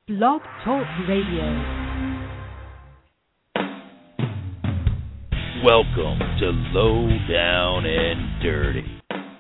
Blog Talk Radio. Welcome to Low Down and Dirty.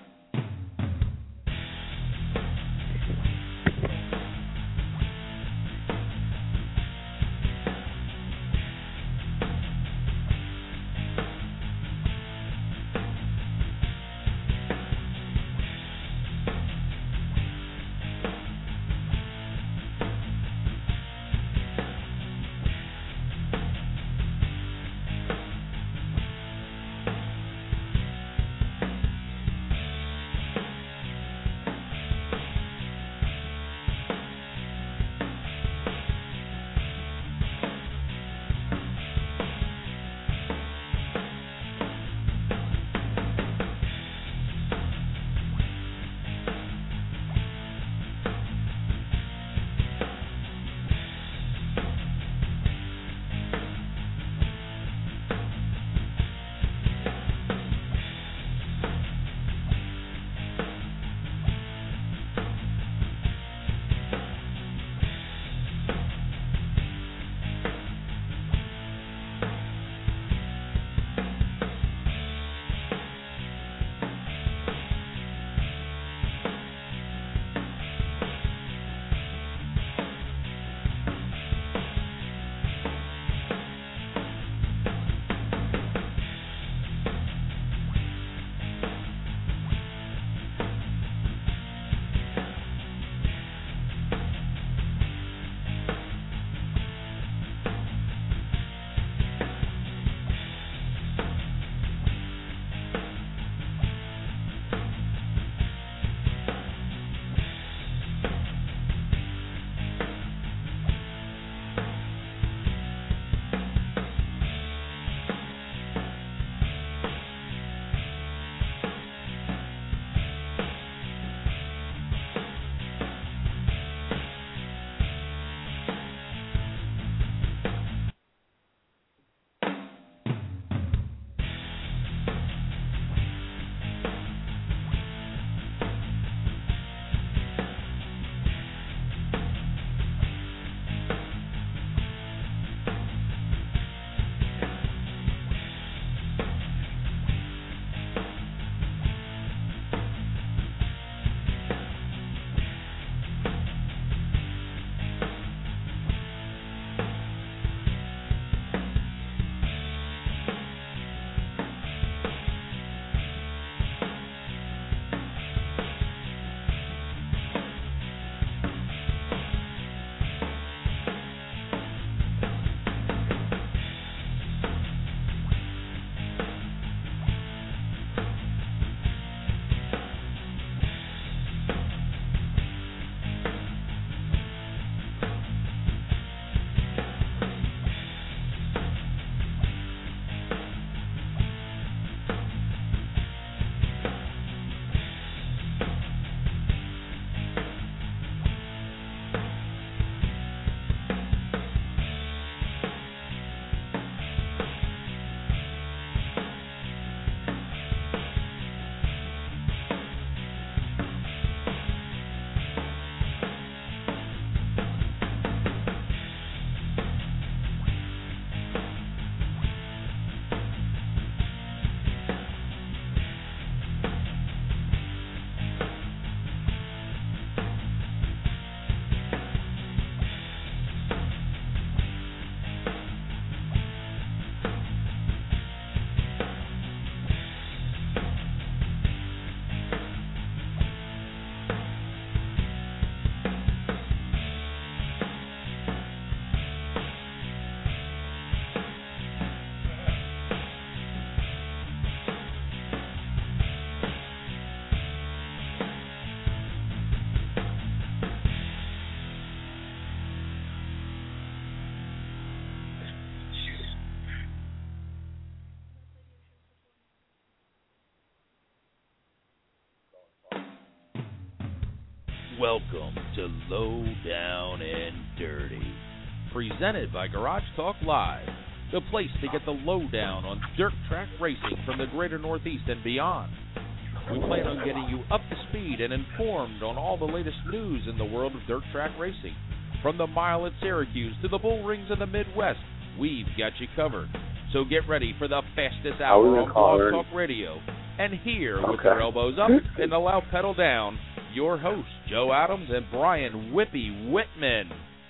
Welcome to Low Down and Dirty, presented by Garage Talk Live, the place to get the lowdown on dirt track racing from the greater Northeast and beyond. We plan on getting you up to speed and informed on all the latest news in the world of dirt track racing. From the Mile at Syracuse to the Bull Rings of the Midwest, we've got you covered. So get ready for the fastest hour on Blog Talk Radio. And here, with your elbows up and the loud pedal down, your hosts, Joe Adams and Brian Whippy Whitman.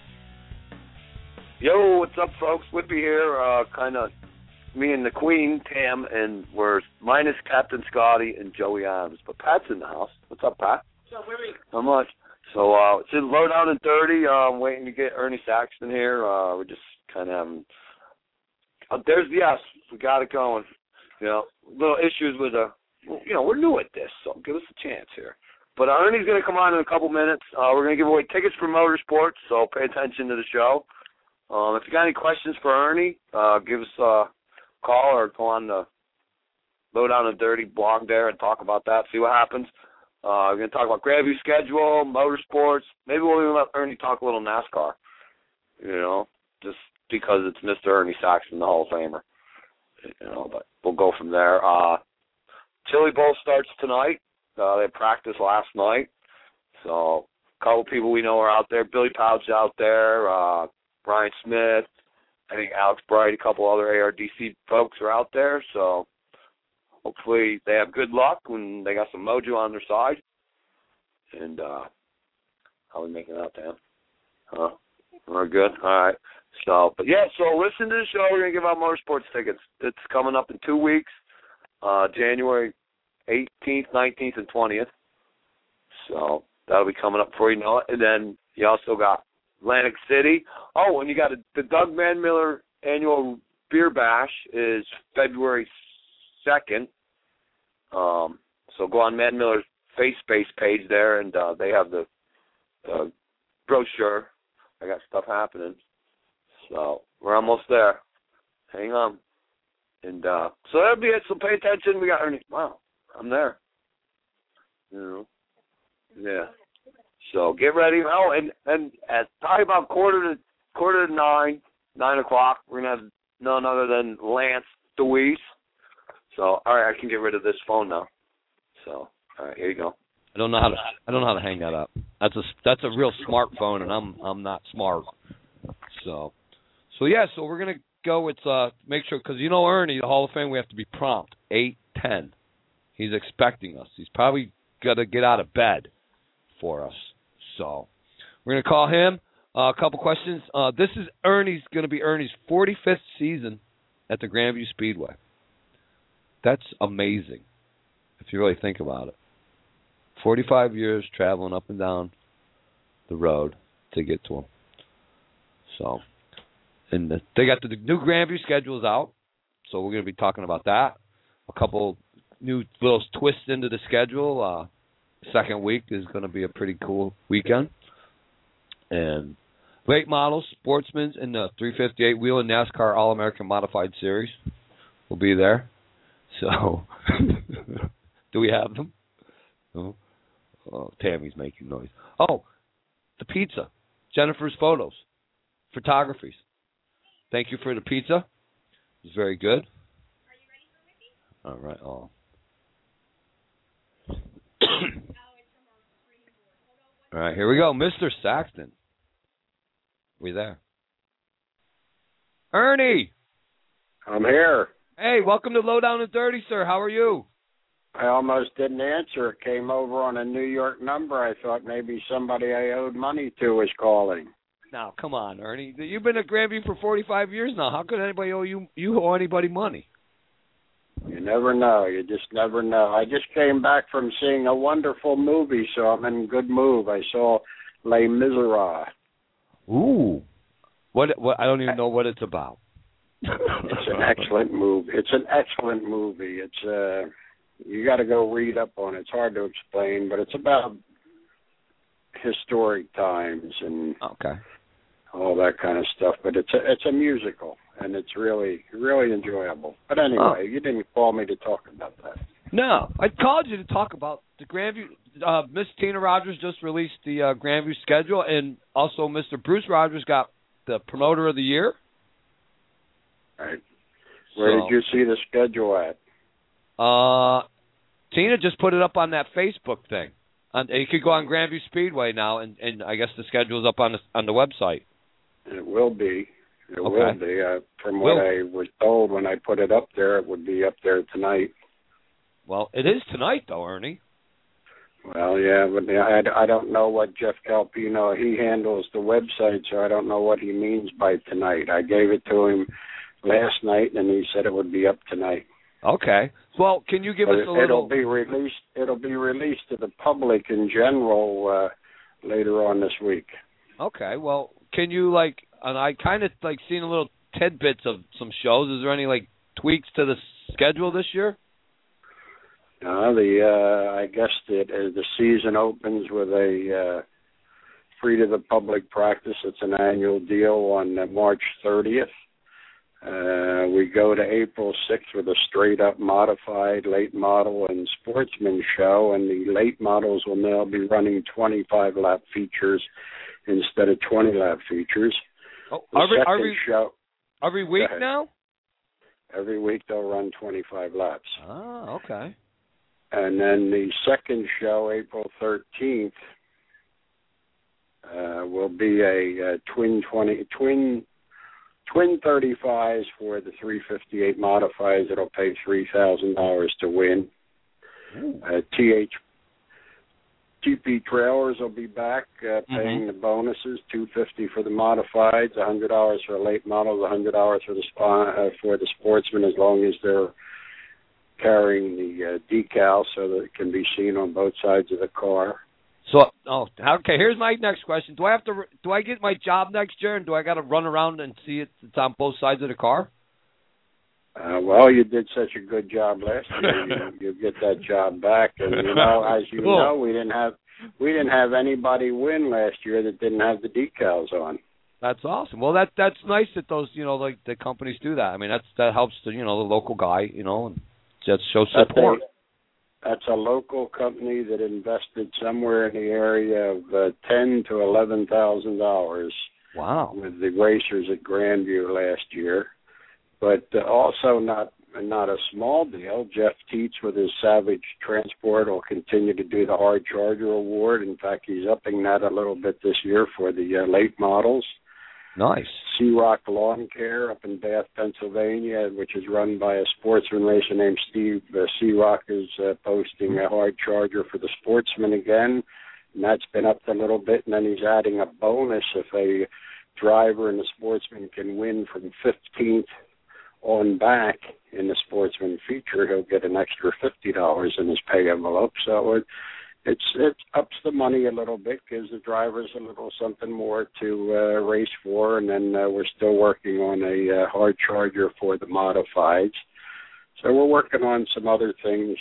Yo, what's up, folks? Whippy here. Kind of me and the Queen, Tam, and we're minus Captain Scotty and Joey Adams. But Pat's in the house. What's up, Pat? What's up, Whippy? Not much. So it's in Low Down and Dirty. Waiting to get Ernie Saxton here. We're just kind of having... there's yes, we got it going. You know, little issues with we're new at this, so give us a chance here. But Ernie's going to come on in a couple minutes. We're going to give away tickets for motorsports, so pay attention to the show. If you got any questions for Ernie, give us a call or go on the Low Down and Dirty blog there and talk about that, see what happens. We're going to talk about Grandview schedule, motorsports. Maybe we'll even let Ernie talk a little NASCAR, just because it's Mr. Ernie Saxton, the Hall of Famer. But we'll go from there. Chili Bowl starts tonight. They practiced last night. So a couple people we know are out there. Billy Pouch out there, Brian Smith, I think Alex Bright, a couple other ARDC folks are out there. So hopefully they have good luck when they got some mojo on their side. And how are we making out, Dan? We're good? All right. So listen to the show. We're going to give out motorsports tickets. It's coming up in 2 weeks, January 18th, 19th, and 20th. So that'll be coming up before you know it. And then you also got Atlantic City. Oh, and you got the Doug Van Miller annual beer bash is February 2nd. So go on Van Miller's Facebook page there, and they have the brochure. I got stuff happening. So we're almost there. Hang on. And so that'll be it. So pay attention. We got Ernie. Wow, I'm there. Yeah. So get ready. Oh, and at probably about quarter to 9 o'clock, we're gonna have none other than Lance DeWeese. So all right, I can get rid of this phone now. So all right, here you go. I don't know how to hang that up. That's a real smartphone, and I'm not smart. So we're gonna go with make sure, because Ernie, the Hall of Fame, we have to be prompt. 8:10. He's expecting us. He's probably gotta get out of bed for us. So we're gonna call him. A couple questions. This is gonna be Ernie's 45th season at the Grandview Speedway. That's amazing if you really think about it. 45 years traveling up and down the road to get to him. So, and they got the new Grandview schedules out, so we're going to be talking about that. A couple new little twists into the schedule. Second week is going to be a pretty cool weekend. And late models, sportsmen, and the 358 wheel and NASCAR All-American Modified Series will be there. So, do we have them? No. Oh, Tammy's making noise. Oh, the pizza. Jennifer's Photos. Photographies. Thank you for the pizza. It was very good. Are you ready for Mickey? All right. Oh. All right, here we go. Mr. Saxton. We there? Ernie! I'm here. Hey, welcome to Low Down and Dirty, sir. How are you? I almost didn't answer. It came over on a New York number. I thought maybe somebody I owed money to was calling. Now, come on, Ernie. You've been at Grandview for 45 years now. How could anybody owe you owe anybody money? You never know. You just never know. I just came back from seeing a wonderful movie, so I'm in good mood. I saw Les Miserables. Ooh. What? I don't even know what it's about. It's an excellent movie. It's you got to go read up on it. It's hard to explain, but it's about historic times and all that kind of stuff. But it's a musical, and it's really, really enjoyable. But anyway, you didn't call me to talk about that. No, I called you to talk about the Grandview. Miss Tina Rogers just released the Grandview schedule, and also Mr. Bruce Rogers got the Promoter of the Year. Right. Where did you see the schedule at? Tina just put it up on that Facebook thing. You could go on Grandview Speedway now, and I guess the schedule is up on the website. It will be. It Okay. will be. From what I was told when I put it up there, it would be up there tonight. Well, it is tonight, though, Ernie. Well, yeah, but I don't know what Jeff Calpino, he handles the website, so I don't know what he means by tonight. I gave it to him last night, and he said it would be up tonight. Okay. Well, can you give us a little... It'll be released to the public in general later on this week. Okay. Well, can you, and I kind of, seen a little tidbits of some shows. Is there any, tweaks to the schedule this year? I guess the season opens with a free to the public practice. It's an annual deal on March 30th. We go to April 6th with a straight-up modified late model and sportsman show, and the late models will now be running 25-lap features instead of 20-lap features. Oh, every week now? Every week they'll run 25 laps. Oh, okay. And then the second show, April 13th, will be a twin 35s for the 358 modifieds. It'll pay $3,000 to win. TP trailers will be back, paying the bonuses, $250 for the modifieds, $100 for late models, $100 for the sportsman, as long as they're carrying the decal so that it can be seen on both sides of the car. So, okay. Here's my next question: Do I get my job next year, and do I got to run around and see it's on both sides of the car? Well, you did such a good job last year. You get that job back, and as you know, we didn't have anybody win last year that didn't have the decals on. That's awesome. Well, that's nice that those the companies do that. I mean, that helps the the local guy and just show support. That's a local company that invested somewhere in the area of $10,000 to $11,000. Wow! With the racers at Grandview last year, but also not a small deal. Jeff Teets with his Savage Transport will continue to do the Hard Charger Award. In fact, he's upping that a little bit this year for the late models. Nice. Sea-Rock Lawn Care up in Bath, Pennsylvania, which is run by a sportsman racer named Steve. Sea-Rock is posting a Hard Charger for the sportsman again, and that's been upped a little bit. And then he's adding a bonus if a driver and the sportsman can win from 15th on back in the sportsman feature, he'll get an extra $50 in his pay envelope. So it ups the money a little bit, gives the drivers a little something more to race for, and then we're still working on a Hard Charger for the modifieds. So we're working on some other things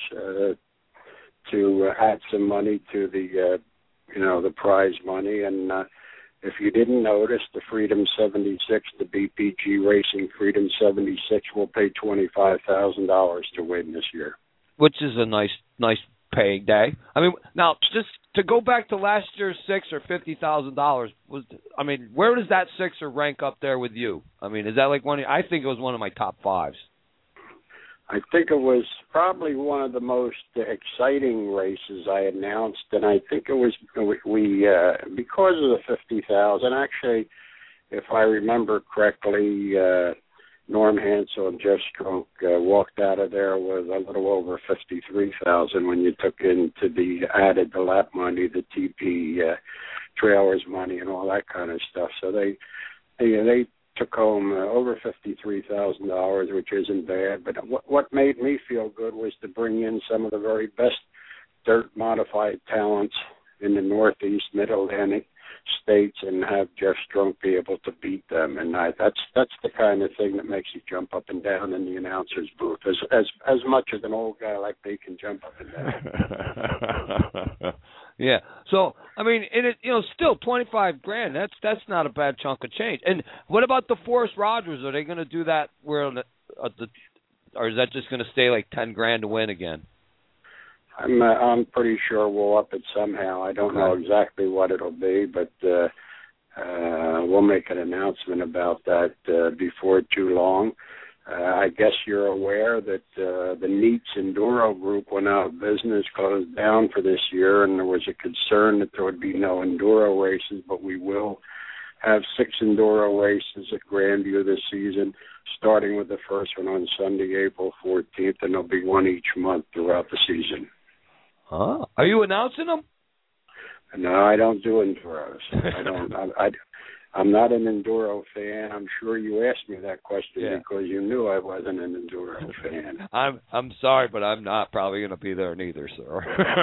to add some money to the the prize money. And if you didn't notice, the Freedom 76, the BPG Racing Freedom 76 will pay $25,000 to win this year, which is a nice paying day. I mean, now just to go back to last year's Sixer, $50,000 where does that Sixer rank up there with you? I mean, is that like I think it was one of my top fives. I think it was probably one of the most exciting races I announced, and I think it was we because of the 50,000. Actually, if I remember correctly, Norm Hansel and Jeff Strunk walked out of there with a little over 53,000 when you took into the added the lap money, the TP trailers money, and all that kind of stuff. So they took home over $53,000, which isn't bad. But what made me feel good was to bring in some of the very best dirt modified talents in the Northeast, Mid-Atlantic states, and have Jeff Strunk be able to beat them. And that's the kind of thing that makes you jump up and down in the announcer's booth. As much as an old guy like me can jump up and down. Yeah. So I mean, still $25,000. That's not a bad chunk of change. And what about the Forrest Rogers? Are they going to do that or is that just going to stay like $10,000 to win again? I'm pretty sure we'll up it somehow. I don't know exactly what it'll be, but we'll make an announcement about that before too long. I guess you're aware that the Neats Enduro Group went out of business, closed down for this year, and there was a concern that there would be no enduro races, but we will have 6 enduro races at Grandview this season, starting with the first one on Sunday, April 14th, and there'll be one each month throughout the season. Huh? Are you announcing them? No, I don't do enduros. I'm not an enduro fan. I'm sure you asked me that question because you knew I wasn't an enduro fan. I'm sorry, but I'm not probably going to be there neither, sir.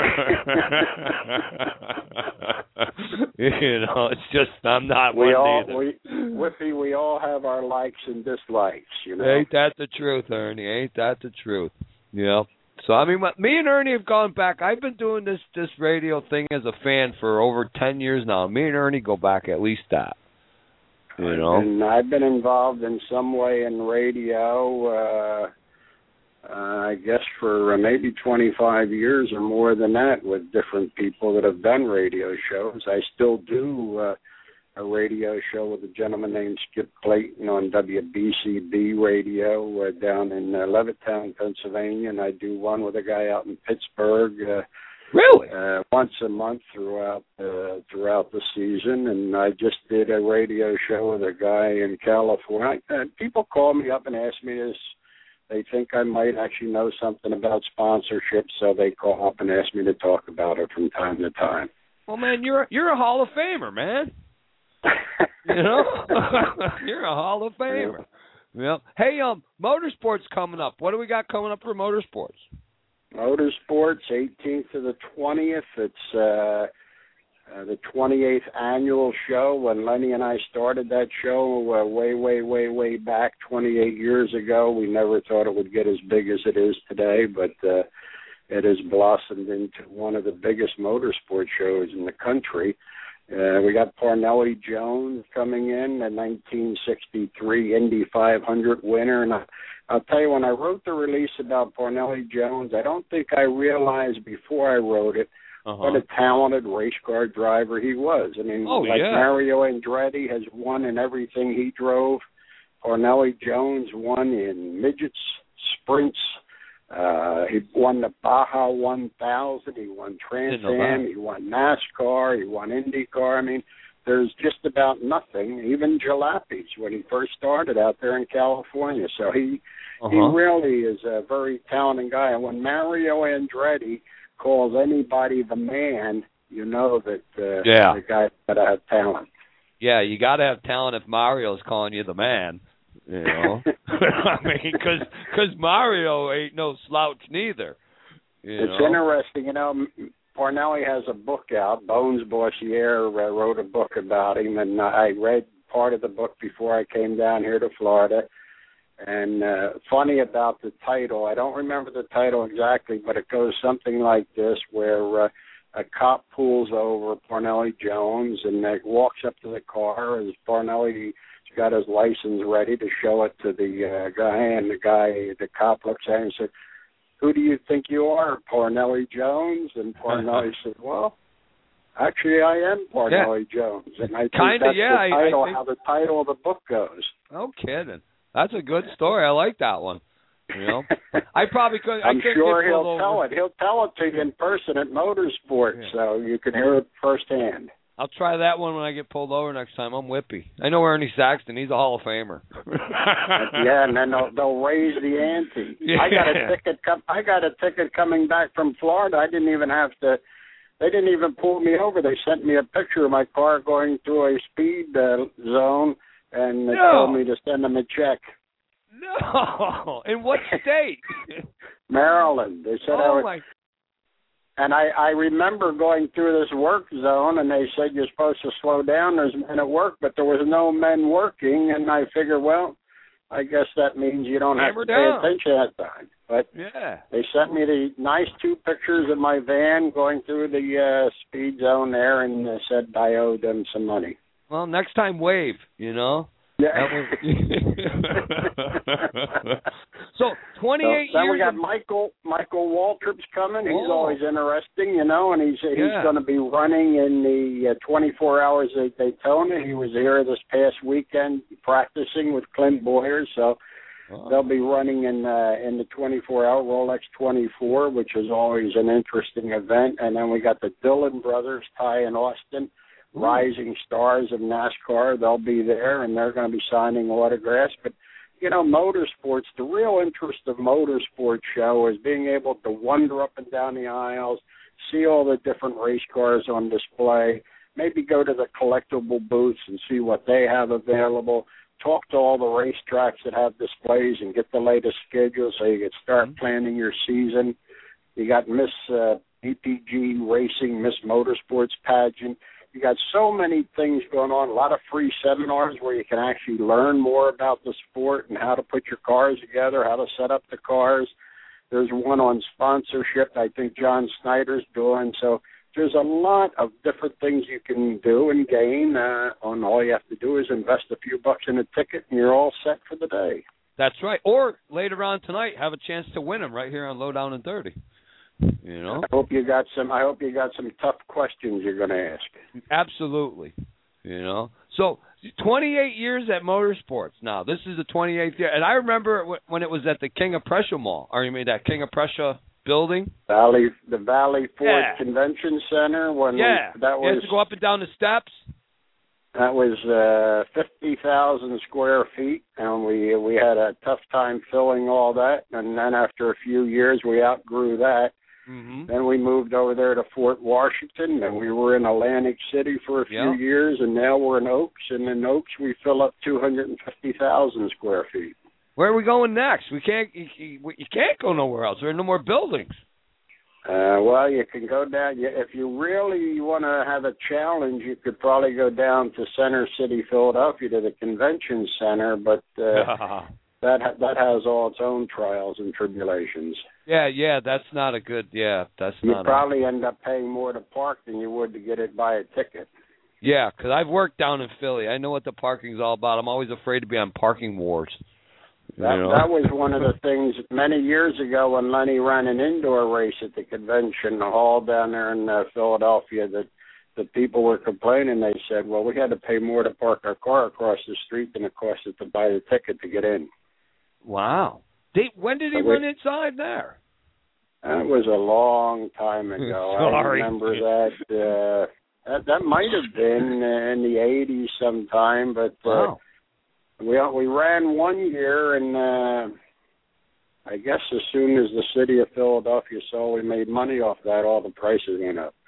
It's just I'm not one either. Whippy, we all have our likes and dislikes, Ain't that the truth, Ernie? Ain't that the truth? Yeah. So, I mean, me and Ernie have gone back. I've been doing this radio thing as a fan for over 10 years now. Me and Ernie go back at least that. And I've been involved in some way in radio, I guess for maybe 25 years or more than that with different people that have done radio shows. I still do a radio show with a gentleman named Skip Clayton on WBCB radio down in Levittown, Pennsylvania, and I do one with a guy out in Pittsburgh. Really? Once a month throughout the season, and I just did a radio show with a guy in California. People call me up and ask me this. They think I might actually know something about sponsorship, so they call up and ask me to talk about it from time to time. Well, man, you're a Hall of Famer, man. You're a Hall of Famer. Yeah. Hey, motorsports coming up. What do we got coming up for motorsports? Motorsports, 18th to the 20th. It's the 28th annual show. When Lenny and I started that show way back 28 years ago, we never thought it would get as big as it is today, but it has blossomed into one of the biggest motorsport shows in the country. We got Parnelli Jones coming in, a 1963 Indy 500 winner. And I'll tell you, when I wrote the release about Parnelli Jones, I don't think I realized before I wrote it what a talented race car driver he was. I mean, Mario Andretti has won in everything he drove. Parnelli Jones won in midgets, sprints. He won the Baja 1000. He won Trans Am. He won NASCAR. He won IndyCar. I mean, there's just about nothing. Even Jalape's when he first started out there in California. So he really is a very talented guy. And when Mario Andretti calls anybody the man, you know that the guy's got to have talent. Yeah, you got to have talent if Mario's calling you the man. I mean, because Mario ain't no slouch neither. It's interesting, Parnelli has a book out. Bones Boissiere wrote a book about him, and I read part of the book before I came down here to Florida. And funny about the title, I don't remember the title exactly, but it goes something like this, where a cop pulls over Parnelli Jones and walks up to the car as Parnelli got his license ready to show it to the guy, and the cop looks at him and said, "Who do you think you are, Parnelli Jones?" And Parnelli said, "Well, actually, I am Parnelli Jones." And I think how the title of the book goes. No kidding. That's a good story. I like that one. I probably could. I'm sure he'll tell it. He'll tell it to you in person at Motorsport, so you can hear it firsthand. I'll try that one when I get pulled over next time. I'm whippy. I know Ernie Saxton. He's a Hall of Famer. And then they'll raise the ante. Yeah. I got a ticket coming back from Florida. I didn't even have to. They didn't even pull me over. They sent me a picture of my car going through a speed zone, and they told me to send them a check. No. In what state? Maryland. They said And I remember going through this work zone, and they said you're supposed to slow down. There's men at work, but there was no men working. And I figured, well, I guess that means you don't have to pay attention at that time. But they sent me the nice 2 pictures of my van going through the speed zone there, and they said I owed them some money. Well, next time wave, Yeah. So 28 years. Then we got Michael Waltrip's coming. He's always interesting, and he's going to be running in the 24 Hours at Daytona. He was here this past weekend practicing with Clint Boyer. So They'll be running in the 24-hour Rolex 24, which is always an interesting event. And then we got the Dillon brothers, Ty and Austin, rising stars of NASCAR. They'll be there, and they're going to be signing autographs. But, you know, motorsports, the real interest of motorsports show is being able to wander up and down the aisles, see all the different race cars on display, maybe go to the collectible booths and see what they have available, talk to all the racetracks that have displays and get the latest schedule so you can start planning your season. You got Miss BPG Racing, Miss Motorsports Pageant. You got so many things going on, a lot of free seminars where you can actually learn more about the sport and how to put your cars together, how to set up the cars. There's one on sponsorship I think John Snyder's doing. So there's a lot of different things you can do and gain. On all you have to do is invest a few bucks in a ticket, and you're all set for the day. That's right. Or later on tonight, have a chance to win them right here on Lowdown and Dirty. You know. I hope you got some tough questions you're going to ask. Absolutely. You know. So 28 years at Motorsports. Now this is the 28th year, and I remember when it was at the King of Prussia Mall. Or you mean that King of Prussia building? The Valley Ford Convention Center. You had to go up and down the steps. That was 50,000 square feet, and we had a tough time filling all that. And then after a few years, we outgrew that. Mm-hmm. Then we moved over there to Fort Washington, and we were in Atlantic City for a few years, and now we're in Oaks. And in Oaks, we fill up 250,000 square feet. Where are we going next? You can't go nowhere else. There are no more buildings. Well, you can go down. If you really want to have a challenge, you could probably go down to Center City, Philadelphia, to the convention center. But that has all its own trials and tribulations. Yeah, that's not a good. Yeah, that's not. You probably end up paying more to park than you would to get it by a ticket. Yeah, because I've worked down in Philly. I know what the parking's all about. I'm always afraid to be on parking wars. That was one of the things many years ago when Lenny ran an indoor race at the convention hall down there in Philadelphia that the people were complaining. They said, well, we had to pay more to park our car across the street than it cost us to buy the ticket to get in. Wow. When did he run inside there? That was a long time ago. Sorry. I remember that. That might have been in the 80s sometime, but... Wow. We ran one year, and I guess as soon as the city of Philadelphia saw we made money off that, all the prices went up.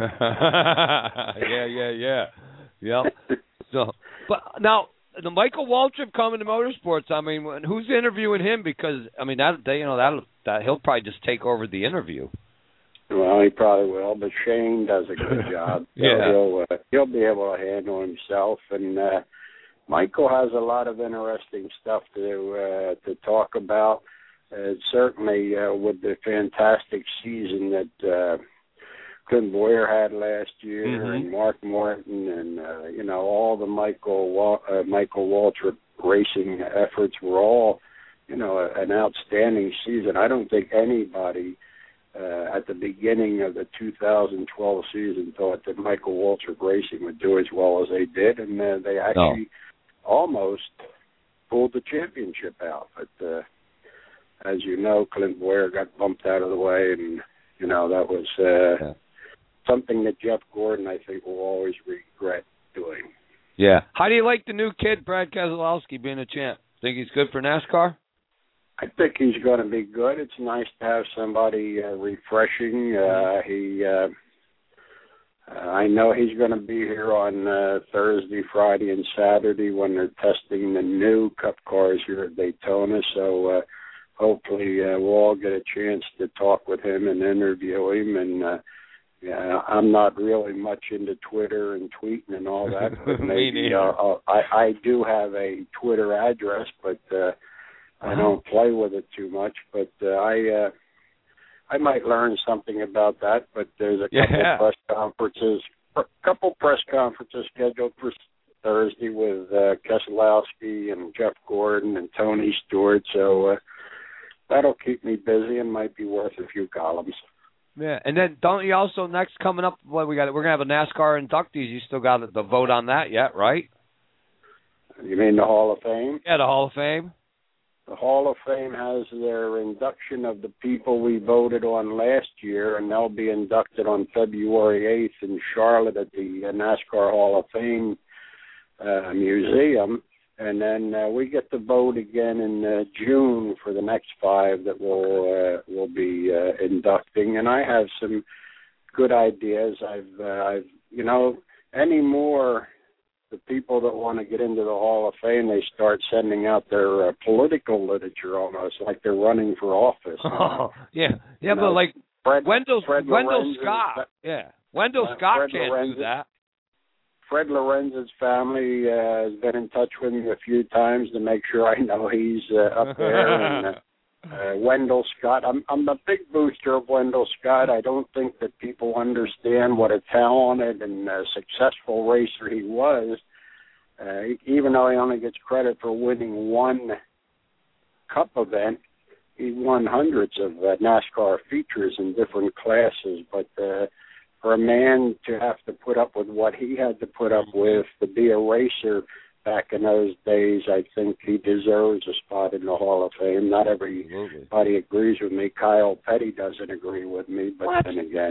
Yeah. So, but now the Michael Waltrip coming to Motorsports. I mean, who's interviewing him? Because I mean that he'll probably just take over the interview. Well, he probably will, but Shane does a good job. So he'll be able to handle himself, and Michael has a lot of interesting stuff to talk about. Certainly with the fantastic season that Clint Boyer had last year, and Mark Morton, and all the Michael Waltrip racing efforts were all an outstanding season. I don't think anybody at the beginning of the 2012 season thought that Michael Waltrip Racing would do as well as they did, and they actually almost pulled the championship out. But as you know, Clint Boyer got bumped out of the way, and that was something that Jeff Gordon, I think, will always regret doing. Yeah. How do you like the new kid, Brad Keselowski, being a champ? Think he's good for NASCAR? I think he's going to be good. It's nice to have somebody refreshing. I know he's going to be here on Thursday, Friday, and Saturday when they're testing the new Cup cars here at Daytona. So hopefully we'll all get a chance to talk with him and interview him. And I'm not really much into Twitter and tweeting and all that, but maybe I do have a Twitter address, but I don't play with it too much. But I might learn something about that. But there's a couple press conferences scheduled for Thursday with Keselowski and Jeff Gordon and Tony Stewart. So that'll keep me busy and might be worth a few columns. Yeah, and then don't you also next coming up? We're gonna have a NASCAR inductees. You still got the vote on that yet, right? You mean the Hall of Fame? Yeah, the Hall of Fame. the Hall of Fame has their induction of the people we voted on last year, and they'll be inducted on February 8th in Charlotte at the NASCAR Hall of Fame Museum. And then we get to vote again in June for the next 5 that we'll be inducting. And I have some good ideas. I've anymore, the people that want to get into the Hall of Fame, they start sending out their political literature almost like they're running for office. Oh, but like Wendell Scott. Yeah, Wendell Scott can't do that. Fred Lorenz's family has been in touch with me a few times to make sure I know he's up there. And Wendell Scott, I'm a big booster of Wendell Scott. I don't think that people understand what a talented and successful racer he was. Even though he only gets credit for winning one Cup event, he won hundreds of NASCAR features in different classes. But for a man to have to put up with what he had to put up with to be a racer back in those days, I think he deserves a spot in the Hall of Fame. Not everybody agrees with me. Kyle Petty doesn't agree with me, but then again,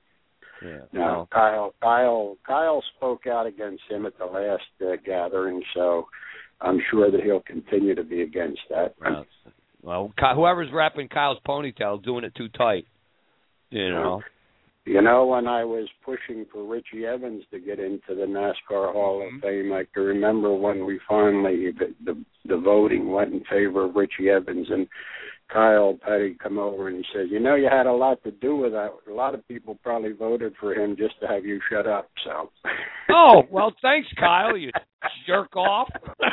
Kyle spoke out against him at the last gathering, so I'm sure that he'll continue to be against that. Well, whoever's wrapping Kyle's ponytail is doing it too tight, you know. You know, when I was pushing for Richie Evans to get into the NASCAR Hall of Fame, I can remember when we finally, the voting went in favor of Richie Evans, and Kyle Petty come over and he said, you know, you had a lot to do with that. A lot of people probably voted for him just to have you shut up, so. Oh, well, thanks, Kyle, you jerk off.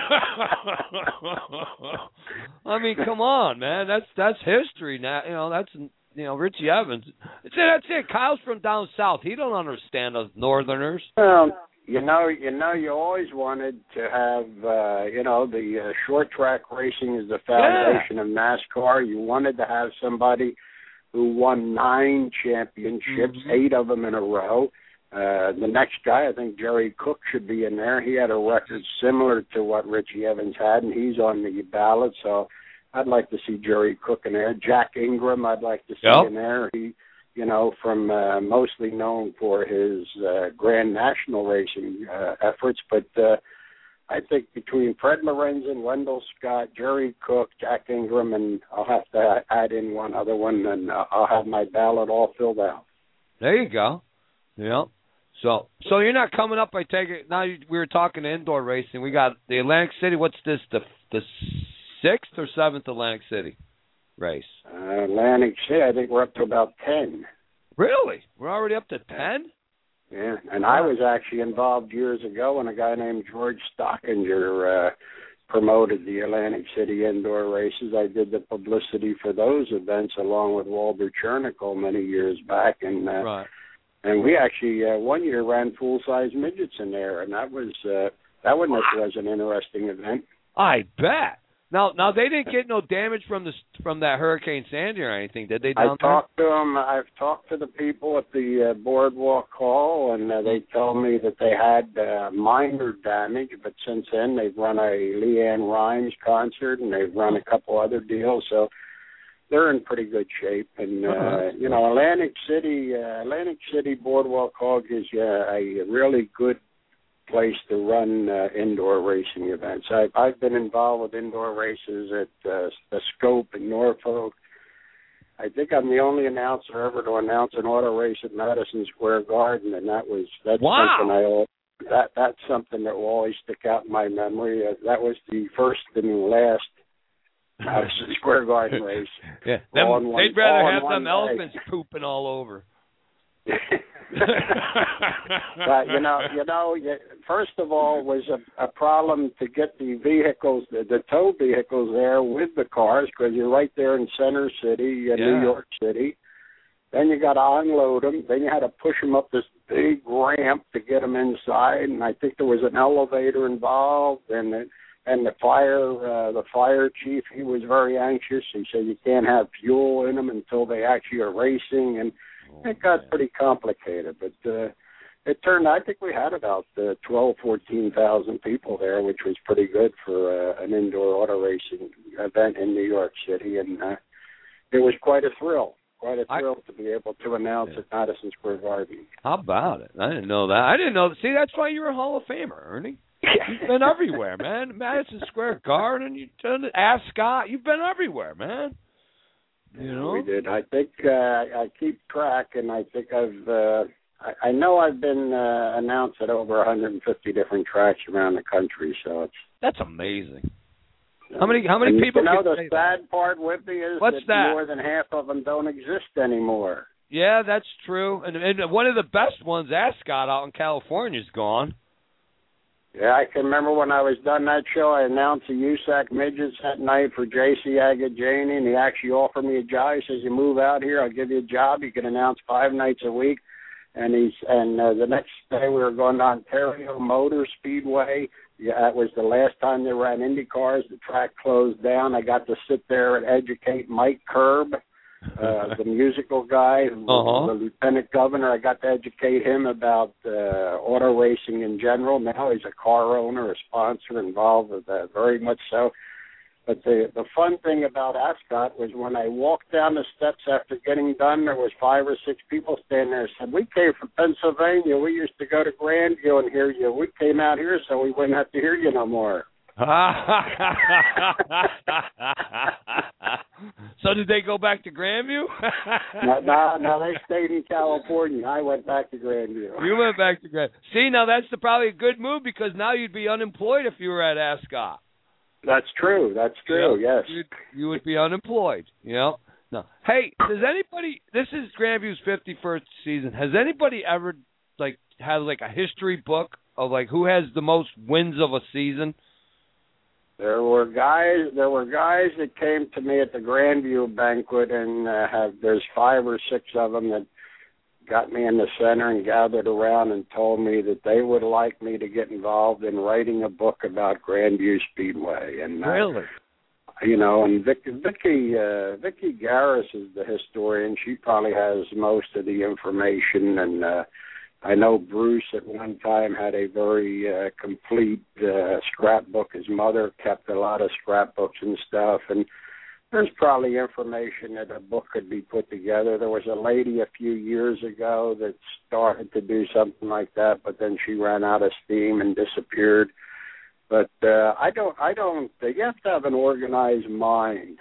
I mean, come on, man. That's history now. You know, that's... You know, Richie Evans. That's it. Kyle's from down south. He don't understand us Northerners. Well, you always wanted to have, the short track racing is the foundation of NASCAR. You wanted to have somebody who won 9 championships, 8 of them in a row. The next guy, I think Jerry Cook should be in there. He had a record similar to what Richie Evans had, and he's on the ballot, so I'd like to see Jerry Cook in there. Jack Ingram, I'd like to see in there. He, from mostly known for his Grand National racing efforts. But I think between Fred Lorenzen, Wendell Scott, Jerry Cook, Jack Ingram, and I'll have to add in one other one, and I'll have my ballot all filled out. There you go. Yeah. So you're not coming up, I take it. Now we were talking indoor racing. We got the Atlantic City. What's this, the 6th or 7th Atlantic City race? Atlantic City, I think we're up to about 10. Really? We're already up to 10? Yeah, and I was actually involved years ago when a guy named George Stockinger promoted the Atlantic City indoor races. I did the publicity for those events along with Walter Chernicle many years back, and we actually one year ran full-size midgets in there, and that was an interesting event. I bet. Now they didn't get no damage from that Hurricane Sandy or anything, did they? I've talked to them. I've talked to the people at the Boardwalk Hall, and they told me that they had minor damage. But since then, they've run a Leanne Rimes concert, and they've run a couple other deals, so they're in pretty good shape. And Atlantic City Boardwalk Hall gives you a really good place to run indoor racing events. I've been involved with indoor races at the Scope in Norfolk. I think I'm the only announcer ever to announce an auto race at Madison Square Garden, and that's something that will always stick out in my memory. That was the first and last Madison Square Garden race. Yeah, they'd rather have them elephants pooping all over. But first of all, it was a problem to get the vehicles, the tow vehicles there with the cars, because you're right there in Center City, New York City. Then you got to unload them. Then you had to push them up this big ramp to get them inside, and I think there was an elevator involved, and the fire chief, he was very anxious. He said you can't have fuel in them until they actually are racing, and it got pretty complicated. But it turned. I think we had about 14,000 people there, which was pretty good for an indoor auto racing event in New York City, and it was quite a thrill. Quite a thrill to be able to announce at Madison Square Garden. How about it? I didn't know that. I didn't know. See, that's why you're a Hall of Famer, Ernie. You've been everywhere, man. Madison Square Garden, you've done Ascot. You've been everywhere, man. You know? We did. I think I keep track, and I think I know I've been announced at over 150 different tracks around the country. So that's amazing. How many people? You know, the sad part with me is that more than half of them don't exist anymore. Yeah, that's true. And one of the best ones, Ascot out in California, is gone. Yeah, I can remember when I was done that show, I announced the USAC Midgets that night for J.C. Agajani, and he actually offered me a job. He says, you move out here, I'll give you a job. You can announce 5 nights a week. And the next day we were going to Ontario Motor Speedway. Yeah, that was the last time they ran Indy cars. The track closed down. I got to sit there and educate Mike Curb, the musical guy, who was the lieutenant governor. I got to educate him about auto racing in general. Now he's a car owner, a sponsor, involved with that, very much so. But the fun thing about Ascot was when I walked down the steps after getting done, there was 5 or 6 people standing there and said, we came from Pennsylvania. We used to go to Grandview and hear you. We came out here so we wouldn't have to hear you no more. So did they go back to Grandview? No, they stayed in California. I went back to Grandview. You went back to Grandview. See, now that's probably a good move because now you'd be unemployed if you were at Ascot. That's true. Yes. You would be unemployed, you know? No. Hey, does anybody, this is Grandview's 51st season, has anybody ever, had a history book of, who has the most wins of a season? There were guys that came to me at the Grandview banquet, and there's 5 or 6 of them that got me in the center and gathered around and told me that they would like me to get involved in writing a book about Grandview Speedway. And really? You know, and Vicky Garris is the historian. She probably has most of the information, and I know Bruce at one time had a very complete scrapbook. His mother kept a lot of scrapbooks and stuff, and there's probably information that a book could be put together. There was a lady a few years ago that started to do something like that, but then she ran out of steam and disappeared. But I don't. You have to have an organized mind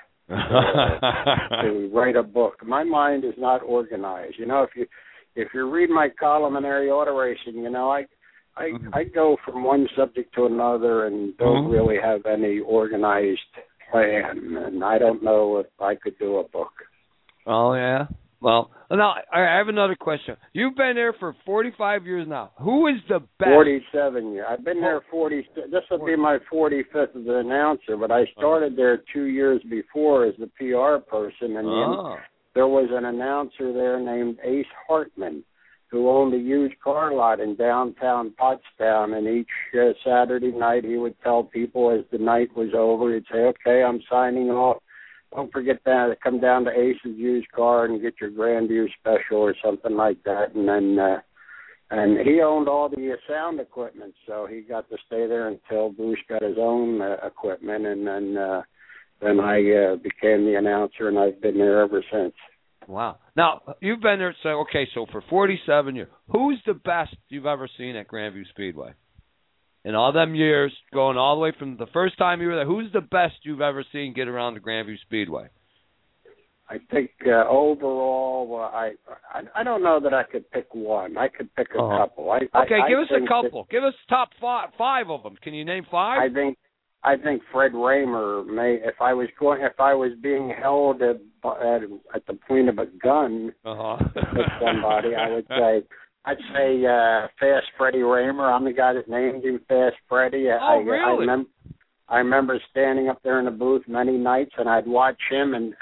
to write a book. My mind is not organized. You know, if you read my column in Area Auto Racing, you know, I go from one subject to another and don't really have any organized plan, and I don't know if I could do a book. Oh, yeah? Well, now, I have another question. You've been there for 45 years now. Who is the best? 47 years. I've been there 40. This will be my 45th as an announcer, but I started there 2 years before as the PR person, and then there was an announcer there named Ace Hartman, who owned a huge car lot in downtown Pottstown, and each Saturday night he would tell people as the night was over, he'd say, okay, I'm signing off. Don't forget to come down to Ace's used car and get your Grandview special or something like that. And then and he owned all the sound equipment, so he got to stay there until Bruce got his own equipment, and then I became the announcer, and I've been there ever since. Wow. Now, you've been there, so for 47 years, who's the best you've ever seen at Grandview Speedway? In all them years, going all the way from the first time you were there, who's the best you've ever seen get around the Grandview Speedway? I think overall, I don't know that I could pick one. I could pick a couple. Give us a couple. Give us top 5 of them. Can you name 5? I think Fred Raymer may. If I was being held at the point of a gun with somebody, I'd say Fast Freddie Raymer. I'm the guy that named him Fast Freddie. Really? I remember standing up there in the booth many nights, and I'd watch him, and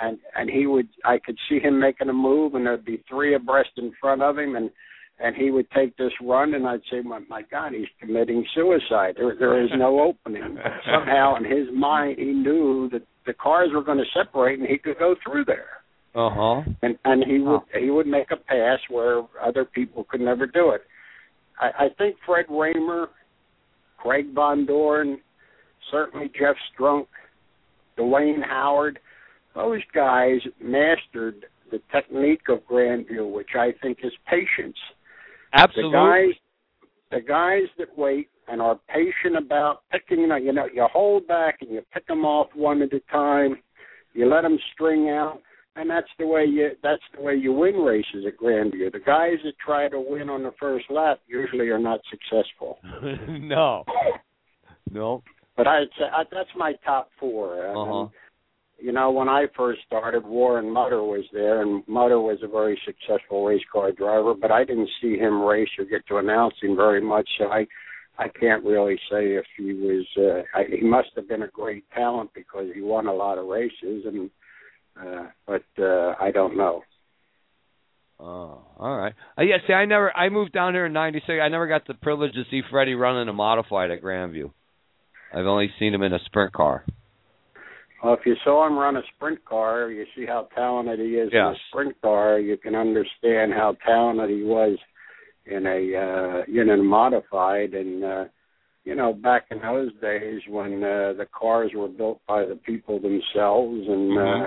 I could see him making a move, and there'd be 3 abreast in front of him, and he would take this run, and I'd say, my God, he's committing suicide. There is no opening. But somehow in his mind, he knew that the cars were going to separate, and he could go through there. And he would make a pass where other people could never do it. I think Fred Raymer, Craig Von Dorn, certainly Jeff Strunk, Dwayne Howard, those guys mastered the technique of Grandview, which I think is patience. Absolutely. The guys that wait and are patient about picking, you hold back and you pick them off one at a time. You let them string out, and that's the way you win races at Grandview. The guys that try to win on the first lap usually are not successful. No. But I'd say that's my top four. Uh-huh. When I first started, Warren Mutter was there, and Mutter was a very successful race car driver, but I didn't see him race or get to announce him very much, so I can't really say if he was. He must have been a great talent because he won a lot of races, but I don't know. Oh, all right. Yeah, see, I moved down here in '96. I never got the privilege to see Freddie running a modified at Grandview. I've only seen him in a sprint car. Well, if you saw him run a sprint car, you see how talented he is in a sprint car. You can understand how talented he was in a modified. And back in those days when the cars were built by the people themselves, and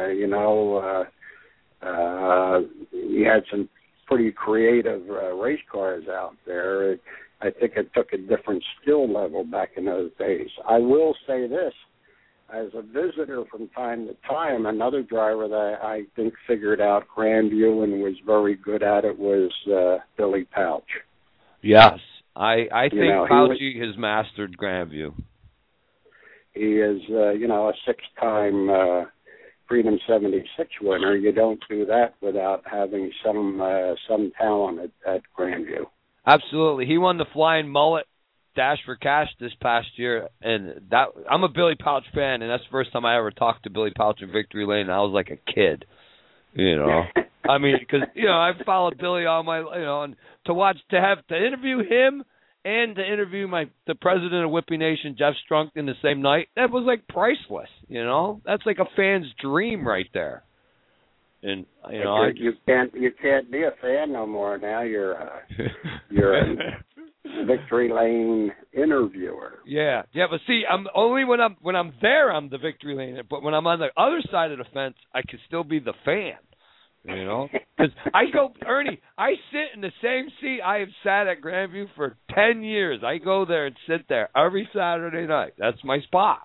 he had some pretty creative race cars out there. I think it took a different skill level back in those days. I will say this. As a visitor from time to time, another driver that I think figured out Grandview and was very good at it was Billy Pouch. Yes, I think Pouchy has mastered Grandview. He is, a six-time Freedom 76 winner. You don't do that without having some talent at Grandview. Absolutely. He won the Flying Mullet Dash for Cash this past year, and I'm a Billy Pouch fan, and that's the first time I ever talked to Billy Pouch in Victory Lane, and I was like a kid, I mean, because, I've followed Billy all my, and to interview him and to interview the president of Whippy Nation, Jeff Strunk, in the same night, that was like priceless, That's like a fan's dream right there. And you can't be a fan no more now. You're a Victory Lane interviewer. Yeah, but see, I'm only when I'm there, I'm the Victory Lane. But when I'm on the other side of the fence, I can still be the fan. Because Ernie, I sit in the same seat I have sat at Grandview for 10 years. I go there and sit there every Saturday night. That's my spot.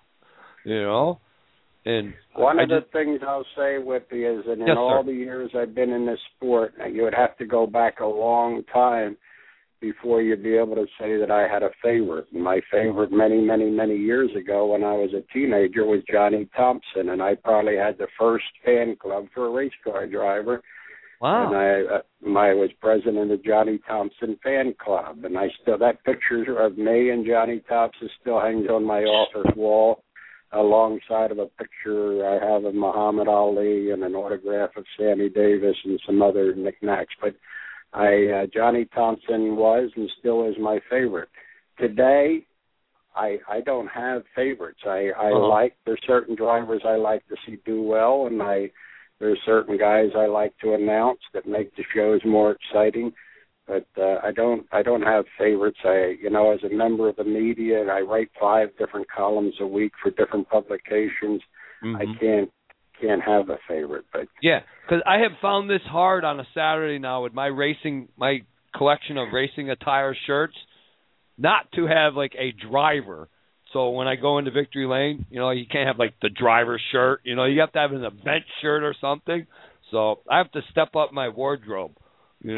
And one of the things I'll say, Whippy, is that in all the years I've been in this sport, you would have to go back a long time before you'd be able to say that I had a favorite. And my favorite many, many, many years ago when I was a teenager was Johnny Thompson, and I probably had the first fan club for a race car driver. Wow. And I was president of the Johnny Thompson fan club, and that picture of me and Johnny Thompson still hangs on my office wall, alongside of a picture I have of Muhammad Ali and an autograph of Sammy Davis and some other knickknacks. But Johnny Thompson was and still is my favorite. Today, I don't have favorites. There's certain drivers I like to see do well, and there's certain guys I like to announce that make the shows more exciting. But I don't have favorites. As a member of the media, I write 5 different columns a week for different publications. Mm-hmm. I can't have a favorite. But yeah, because I have found this hard on a Saturday now with my collection of racing attire shirts, not to have like a driver. So when I go into Victory Lane, you can't have like the driver shirt. You have to have an event shirt or something. So I have to step up my wardrobe. You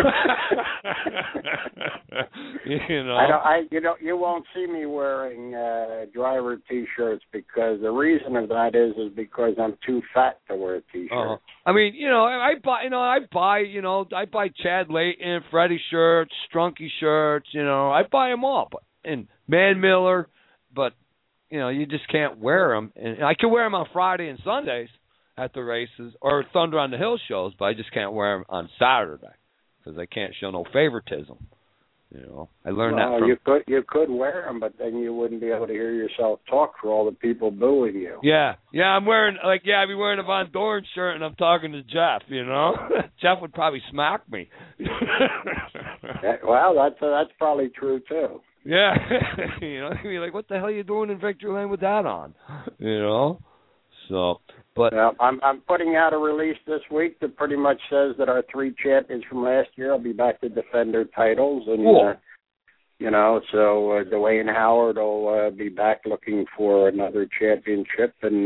won't see me wearing driver T-shirts because the reason of that is because I'm too fat to wear a T-shirt. I mean, I buy Chad Layton, Freddie shirts, Strunky shirts. I buy them all, and Man Miller, but you just can't wear them. And I can wear them on Friday and Sundays at the races or Thunder on the Hill shows, but I just can't wear them on Saturday because I can't show no favoritism. You know, I learned that from... You could wear them, but then you wouldn't be able to hear yourself talk for all the people booing you. Yeah, I'm wearing, I'd be wearing a Von Doren shirt and I'm talking to Jeff, you know? Jeff would probably smack me. Well, that's probably true, too. Yeah. You know, he'd be like, what the hell are you doing in Victory Lane with that on? You know? So, but... I'm putting out a release this week that pretty much says that our 3 champions from last year will be back to defend their titles. And, cool. You know, so Dwayne Howard will be back looking for another championship. And,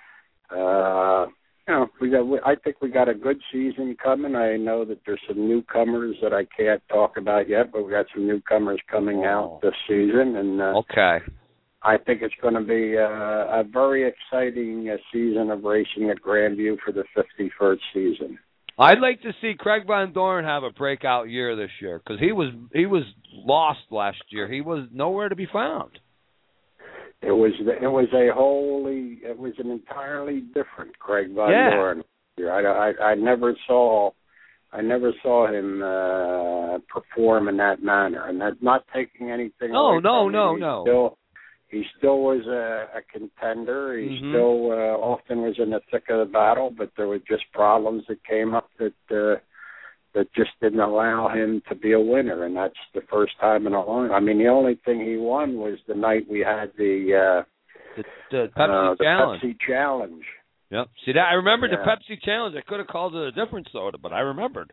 you know, I think we got a good season coming. I know that there's some newcomers that I can't talk about yet, but we got some newcomers coming out this season. And okay. I think it's going to be a very exciting season of racing at Grandview for the 51st season. I'd like to see Craig Von Doren have a breakout year this year because he was lost last year. He was nowhere to be found. It was an entirely different Craig Von Doren. I never saw him perform in that manner, and that's not taking anything away from him. No. He still was a contender. He still often was in the thick of the battle, but there were just problems that came up that just didn't allow him to be a winner, and that's the first time in a long. I mean, the only thing he won was the night we had the Pepsi Challenge. Yep. See that? I remembered the Pepsi Challenge. I could have called it a different soda, but I remembered.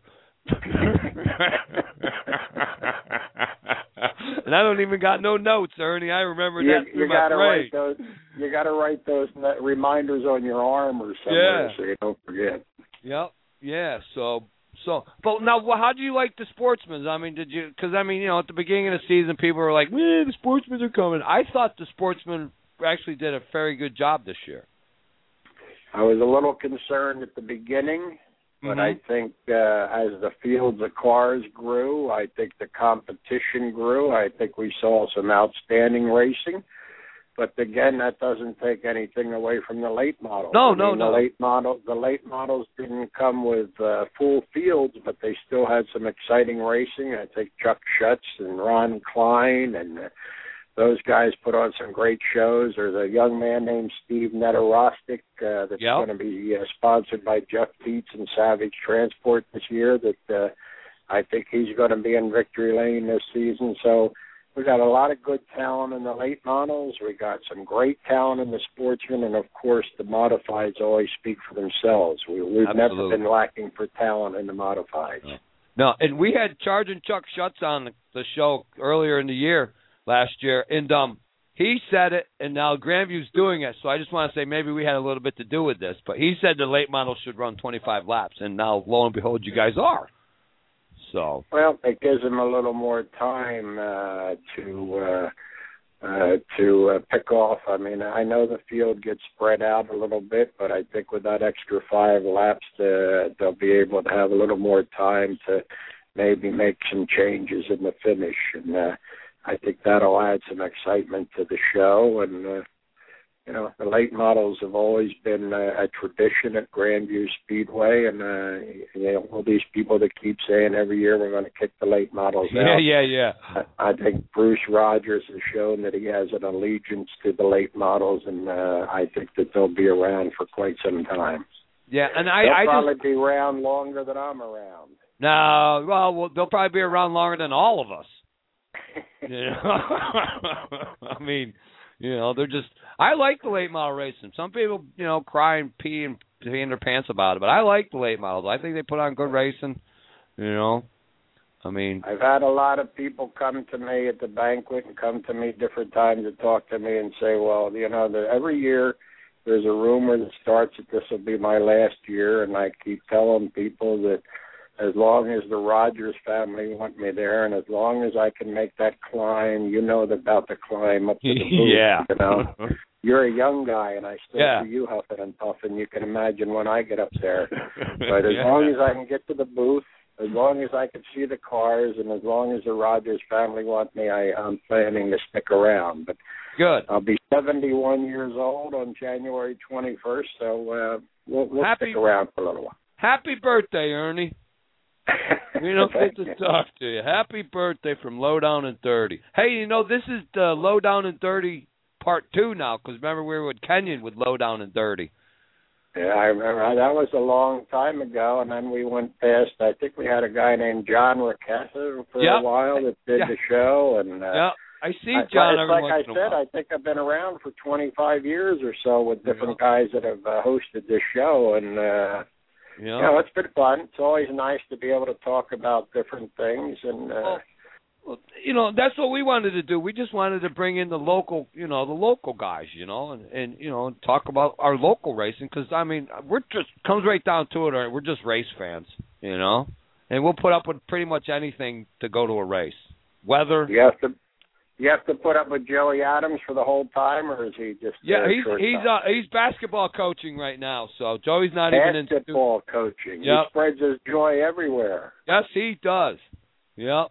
And I don't even got no notes, Ernie. I remember that through my brain. You got to write those reminders on your arm or somewhere so you don't forget. Yep. Yeah. So, but now, how do you like the Sportsmen? I mean, because you know, at the beginning of the season, people were like, the Sportsmen are coming. I thought the Sportsmen actually did a very good job this year. I was a little concerned at the beginning. But I think as the fields of cars grew, I think the competition grew. I think we saw some outstanding racing. But again, that doesn't take anything away from the late models. No. The late models didn't come with full fields, but they still had some exciting racing. I think Chuck Schutz and Ron Klein and those guys put on some great shows. There's a young man named Steve Netarostic that's going to be sponsored by Jeff Dietz and Savage Transport this year. That I think he's going to be in Victory Lane this season. So we got a lot of good talent in the late models. We got some great talent in the Sportsmen, and of course the modifieds always speak for themselves. We've never been lacking for talent in the modifieds. No, and we had Sergeant Chuck Schutz on the show earlier in the year. Last year, and he said it, and now Grandview's doing it, so I just want to say maybe we had a little bit to do with this, but he said the late models should run 25 laps, and now, lo and behold, you guys are. So. Well, it gives them a little more time to pick off. I mean, I know the field gets spread out a little bit, but I think with that extra 5 laps, they'll be able to have a little more time to maybe make some changes in the finish, and I think that'll add some excitement to the show. And, you know, the late models have always been a tradition at Grandview Speedway. And, you know, all these people that keep saying every year we're going to kick the late models out. Yeah. I think Bruce Rogers has shown that he has an allegiance to the late models, and I think that they'll be around for quite some time. Yeah, and they'll probably be around longer than I'm around. No, well, they'll probably be around longer than all of us. You know? I mean, you know, they're just. I like the late model racing. Some people, you know, cry and pee in their pants about it, but I like the late models. I think they put on good racing. You know, I mean, I've had a lot of people come to me at the banquet and come to me different times to talk to me and say, well, you know, every year there's a rumor that starts that this will be my last year, and I keep telling people that as long as the Rogers family want me there, and as long as I can make that climb, you know about the climb up to the booth. You know, you're a young guy, and I still see you huffing and puffing. You can imagine when I get up there. But as long as I can get to the booth, as long as I can see the cars, and as long as the Rogers family want me, I'm planning to stick around. But good. I'll be 71 years old on January 21st, so we'll stick around for a little while. Happy birthday, Ernie. We don't get to talk to you. Happy birthday from Lowdown and Dirty. Hey, you know, this is the Lowdown and Dirty Part 2 now, because remember we were with Kenyon with Lowdown and Dirty. Yeah, I remember. That was a long time ago, and then we went past, I think we had a guy named John Ricketha for a while that did the show. And I see John every once in a while. Like I said, I think I've been around for 25 years or so with different guys that have hosted this show, and you know, it's been fun. It's always nice to be able to talk about different things, and well, you know, that's what we wanted to do. We just wanted to bring in the local, you know, the local guys, you know, and you know, talk about our local racing, because I mean, we're just comes right down to it. Right? We're just race fans, you know, and we'll put up with pretty much anything to go to a race. Weather. You have to put up with Joey Adams for the whole time, or is he just he's basketball coaching right now, so Joey's not even into basketball coaching. He spreads his joy everywhere. Yes, he does. Yep.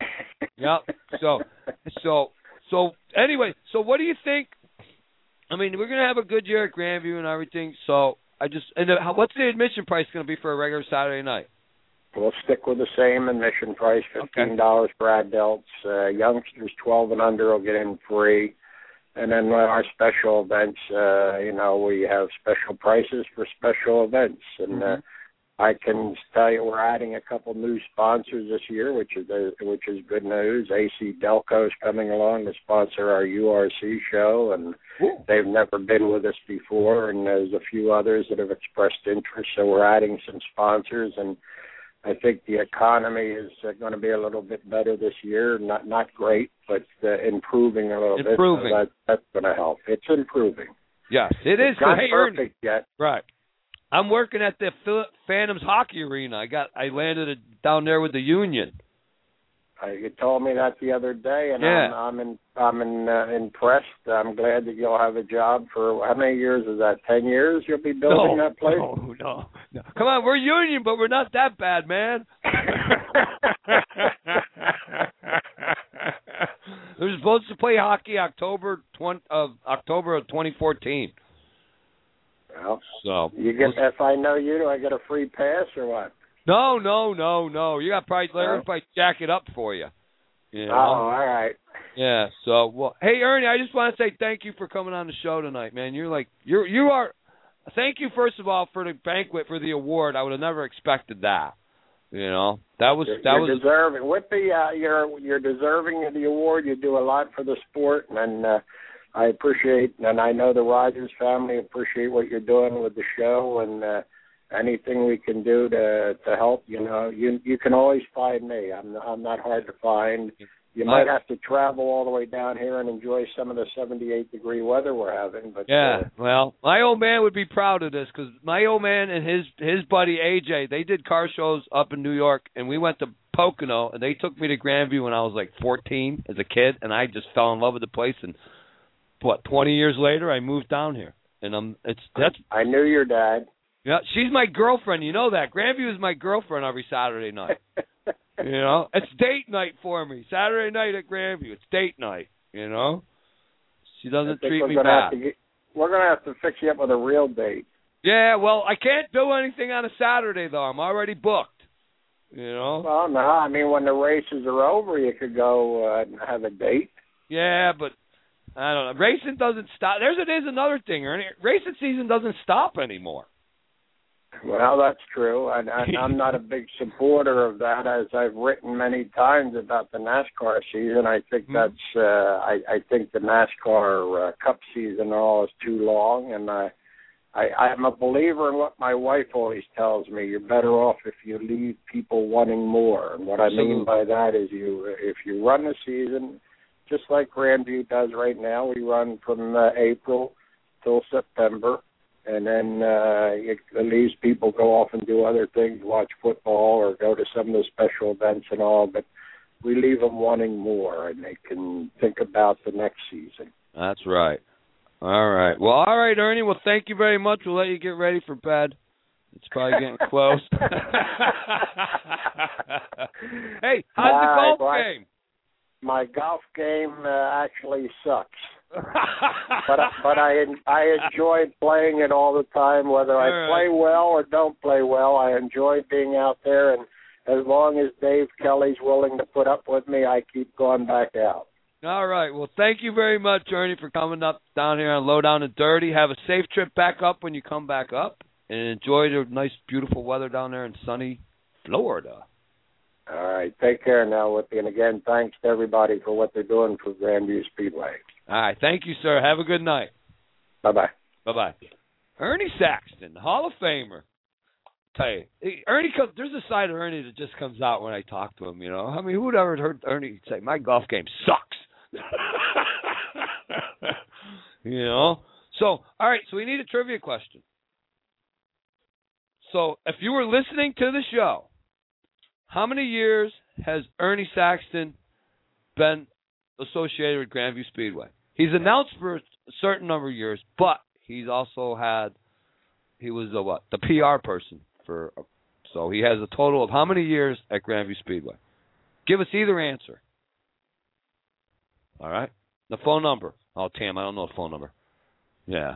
So anyway, so what do you think? I mean, we're gonna have a good year at Grandview and everything. So what's the admission price gonna be for a regular Saturday night? We'll stick with the same admission price, $15 for adults. Youngsters 12 and under will get in free. And then our special events, you know, we have special prices for special events. And I can tell you we're adding a couple new sponsors this year, which is good news. AC Delco is coming along to sponsor our URC show, and they've never been with us before. And there's a few others that have expressed interest, so we're adding some sponsors. And I think the economy is going to be a little bit better this year. Not great, but improving a little bit. So that's going to help. It's improving. Yes, it is. It's not perfect yet. Right. I'm working at the Phantoms Hockey Arena. I landed it down there with the Union. You told me that the other day, and I'm impressed. I'm glad that you'll have a job for how many years is that? 10 years you'll be building that place? No. Come on, we're Union, but we're not that bad, man. We're supposed to play hockey October of 2014. Well, so if I know you, do I get a free pass or what? No. You got Larry probably jack it up for you. You know? Oh, all right. Yeah. So, well, hey Ernie, I just want to say thank you for coming on the show tonight, man. You are. Thank you first of all for the banquet, for the award. I would have never expected that. You know, that was deserving. With you're deserving of the award. You do a lot for the sport, and I appreciate, and I know the Rogers family appreciate what you're doing with the show, and anything we can do to help, you know, you can always find me. I'm not hard to find. You might have to travel all the way down here and enjoy some of the 78-degree weather we're having. But well, my old man would be proud of this, because my old man and his buddy AJ, they did car shows up in New York, and we went to Pocono, and they took me to Grandview when I was like 14 as a kid, and I just fell in love with the place. And 20 years later, I moved down here, and I knew your dad. Yeah, she's my girlfriend. You know that. Grandview is my girlfriend every Saturday night. You know, it's date night for me. Saturday night at Grandview, it's date night. You know, she doesn't treat me bad. We're gonna have to fix you up with a real date. Yeah, well, I can't do anything on a Saturday though. I'm already booked. You know. Well, no, I mean when the races are over, you could go and have a date. Yeah, but I don't know. Racing doesn't stop. There's another thing, Ernie. Racing season doesn't stop anymore. Well, that's true. I'm not a big supporter of that, as I've written many times about the NASCAR season. I think that's I think the NASCAR Cup season all is too long, and I'm a believer in what my wife always tells me. You're better off if you leave people wanting more. And what I mean by that is if you run the season, just like Grandview does right now, we run from April till September. And then it leaves people go off and do other things, watch football or go to some of the special events and all. But we leave them wanting more, and they can think about the next season. That's right. All right. Well, all right, Ernie. Well, thank you very much. We'll let you get ready for bed. It's probably getting close. Hey, how's the golf game? My golf game actually sucks. but I enjoy playing it all the time, whether I play well or don't play well. I enjoy being out there, and as long as Dave Kelly's willing to put up with me, I keep going back out. All right. Well, thank you very much, Ernie, for coming up down here on Low Down and Dirty. Have a safe trip back up when you come back up, and enjoy the nice, beautiful weather down there in sunny Florida. All right. Take care now, Whippy. And again, thanks to everybody for what they're doing for Grandview Speedway. All right. Thank you, sir. Have a good night. Bye-bye. Bye-bye. Ernie Saxton, Hall of Famer. Tell you, Ernie, there's a side of Ernie that just comes out when I talk to him, you know. I mean, who would ever heard Ernie say, my golf game sucks? You know? So, all right, so we need a trivia question. So, if you were listening to the show, how many years has Ernie Saxton been associated with Grandview Speedway? He's announced for a certain number of years, but he's also he was the PR person so he has a total of how many years at Grandview Speedway? Give us either answer. All right? The phone number. Oh, Tam, I don't know the phone number. Yeah.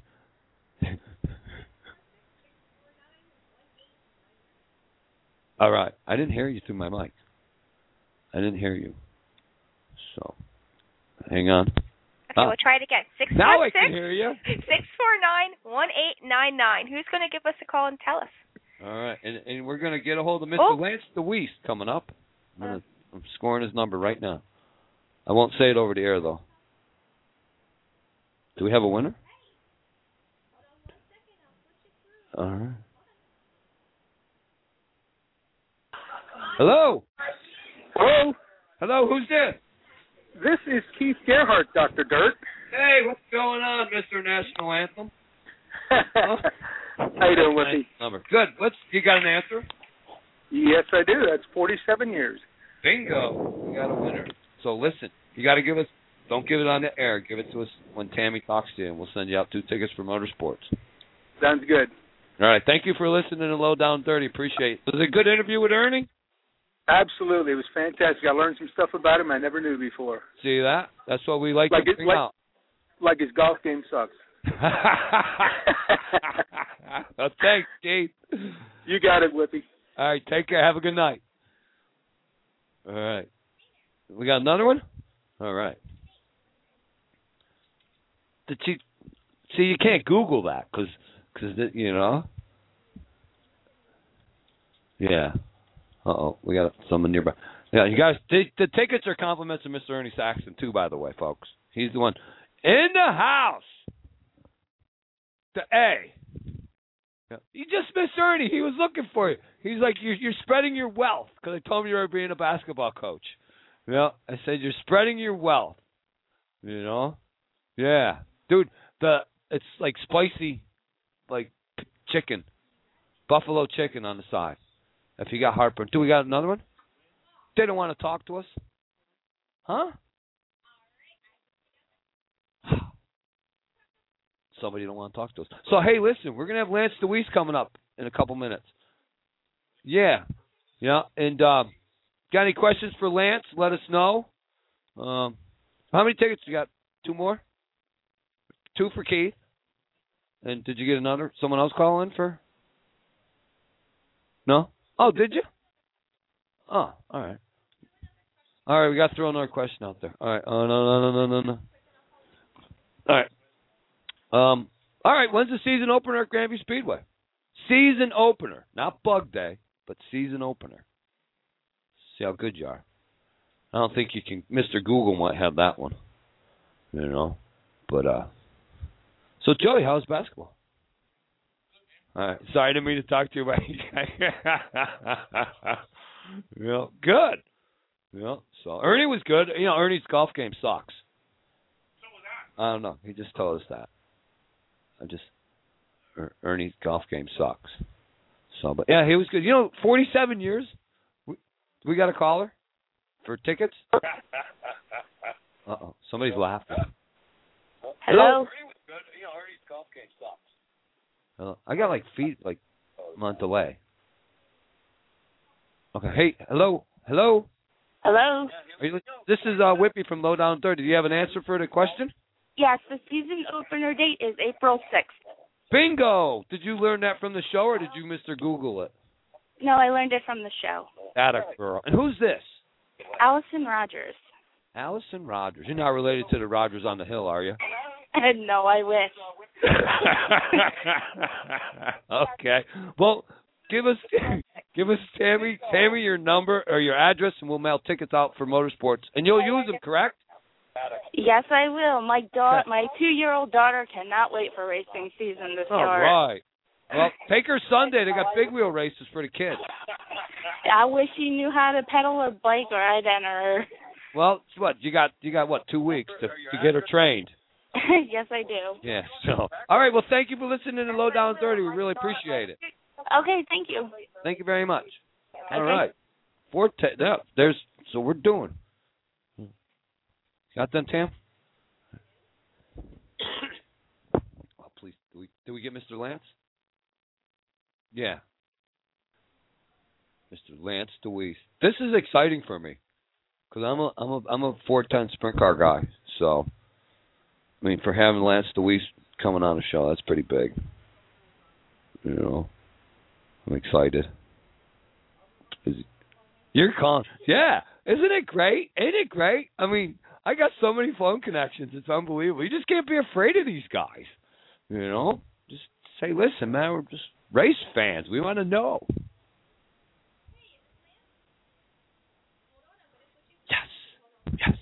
All right. I didn't hear you through my mic. I didn't hear you. So, hang on. Okay, we'll try it again. 646 now I can hear you. 649-1899. Who's going to give us a call and tell us? All right, and we're going to get a hold of Mr. Lance DeWeese coming up. I'm scoring his number right now. I won't say it over the air, though. Do we have a winner? All right. Hello. Hello. Hello, who's this? This is Keith Gerhardt, Dr. Dirt. Hey, what's going on, Mr. National Anthem? Huh? How you doing, Whippy? Number. Good. You got an answer? Yes, I do. That's 47 years. Bingo. We got a winner. So listen, you got to give us. Don't give it on the air. Give it to us when Tammy talks to you, and we'll send you out 2 tickets for Motorsports. Sounds good. All right. Thank you for listening to Low Down Dirty. Appreciate it. Was it a good interview with Ernie? Absolutely. It was fantastic. I learned some stuff about him I never knew before. See that? That's what we like to bring out. Like his golf game sucks. Well, thanks, Keith. You got it, Whippy. All right. Take care. Have a good night. All right. We got another one? All right. See, you can't Google that because you know. Yeah. We got someone nearby. Yeah, you guys. The tickets are compliments of Mr. Ernie Saxton too, by the way, folks. He's the one in the house. The A. Yeah. You just missed Ernie. He was looking for you. He's like, you're spreading your wealth because I told him you were being a basketball coach. You know, I said you're spreading your wealth. You know, yeah, dude. It's like spicy, like chicken, buffalo chicken on the side. If you got heartburn, do we got another one? They don't want to talk to us, huh? Somebody don't want to talk to us. So hey, listen, we're gonna have Lance DeWeese coming up in a couple minutes. Yeah, and got any questions for Lance? Let us know. How many tickets you got? 2 more? 2 for Keith. And did you get someone else call in for? No? Oh, did you? Oh, all right. All right, we got to throw another question out there. All right. Oh, no. All right. All right, when's the season opener at Grandview Speedway? Season opener. Not bug day, but season opener. See how good you are. I don't think you can. Mr. Google might have that one. You know. But, so, Joey, how's basketball? All right. Sorry, I didn't mean to talk to you about good. So Ernie was good. Ernie's golf game sucks. So was I don't know. He just told us that. Ernie's golf game sucks. So, but yeah, he was good. 47 years. We got a caller for tickets. Uh-oh. Somebody's laughing. Hello? Ernie was good. Ernie's golf game sucks. I got I'm on delay. Okay. Hey, hello. Hello? This is Whippy from Low Down Dirty. Do you have an answer for the question? Yes, the season opener date is April 6th. Bingo! Did you learn that from the show, or did you Mr. Google it? No, I learned it from the show. That a girl. And who's this? Allison Rogers. Allison Rogers. You're not related to the Rogers on the Hill, are you? No, I wish. Okay. Well, give us Tammy your number or your address, and we'll mail tickets out for motorsports. And you'll use them, correct? Yes, I will. My 2-year-old daughter cannot wait for racing season to start. All right. Well, take her Sunday. They got big wheel races for the kids. I wish she knew how to pedal a bike right then her. Well, what you got what 2 weeks to get her trained. Yes, I do. Yeah. So, all right. Well, thank you for listening to Low Down Dirty. We really appreciate it. Okay, thank you. Thank you very much. Okay. All right. So we're doing. Got done, Tam? Oh, please. Did we get Mr. Lance? Yeah. Mr. Lance DeWeese. This is exciting for me because I'm a 410 sprint car guy. So, I mean, for having Lance DeWeese coming on the show, that's pretty big. You know, I'm excited. You're calling. Yeah. Isn't it great? Ain't it great? I mean, I got so many phone connections. It's unbelievable. You just can't be afraid of these guys. You know? Just say, listen, man, we're just race fans. We want to know. Yes.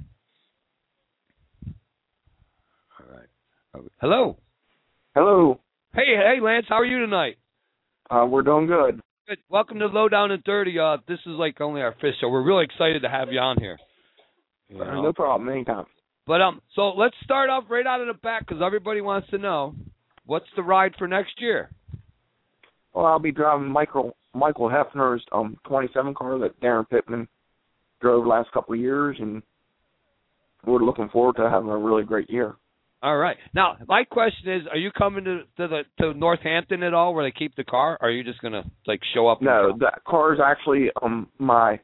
All right. Hello. Hello. Hey, Lance. How are you tonight? We're doing good. Good. Welcome to Low Down and Dirty. This is like only our fifth show. We're really excited to have you on here. You know? No problem. Anytime. But so let's start off right out of the back because everybody wants to know what's the ride for next year. Well, I'll be driving Michael Hefner's 27 car that Darren Pittman drove the last couple of years, and we're looking forward to having a really great year. All right. Now, my question is, are you coming to Northampton at all where they keep the car, or are you just going to, like, show up? No, that car is actually my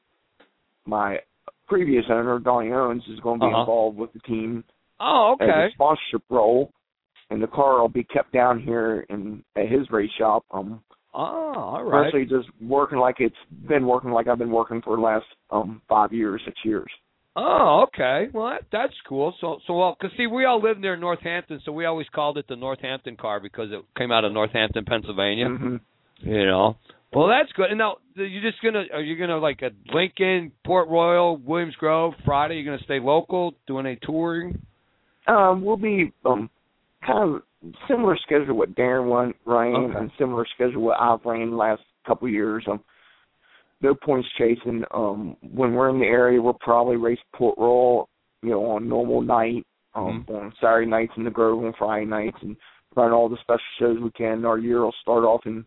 previous owner, Donnie Owens, is going to be involved with the team. Oh, okay. As a sponsorship role, and the car will be kept down here at his race shop. All right. Actually, just working like it's been working like I've been working for the last 5 years, 6 years. Oh, okay. Well, that's cool. So, because see, we all live near Northampton, so we always called it the Northampton car because it came out of Northampton, Pennsylvania. Mm-hmm. You know. Well, that's good. And now, are you gonna like at Lincoln, Port Royal, Williams Grove, Friday? You're gonna stay local, doing any touring? We'll be kind of similar schedule what Darren ran, and similar schedule what I've ran the last couple of years. No points chasing. When we're in the area, we'll probably race Port Royal, on normal night, on Saturday nights in the Grove, on Friday nights, and run all the special shows we can. Our year will start off in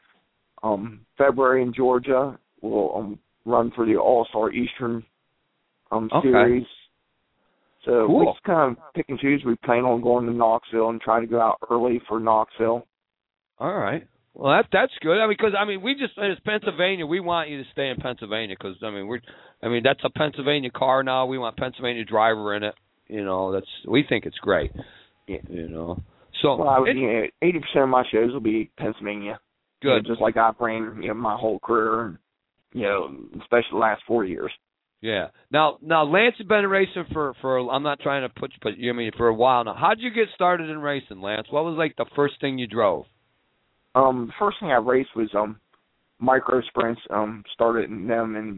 February in Georgia. We'll run for the All-Star Eastern Series. So cool. We just kind of pick and choose. We plan on going to Knoxville and try to go out early for Knoxville. All right. Well, that's good. Because we just it's Pennsylvania. We want you to stay in Pennsylvania because that's a Pennsylvania car now. We want Pennsylvania driver in it. We think it's great. Yeah. So 80% of my shows will be Pennsylvania. Good. Just like I've ran my whole career, especially the last 4 years. Yeah. Now Lance has been racing for I'm not trying to put for a while now. How'd you get started in racing, Lance? What was like the first thing you drove? The first thing I raced was micro sprints. Started in them in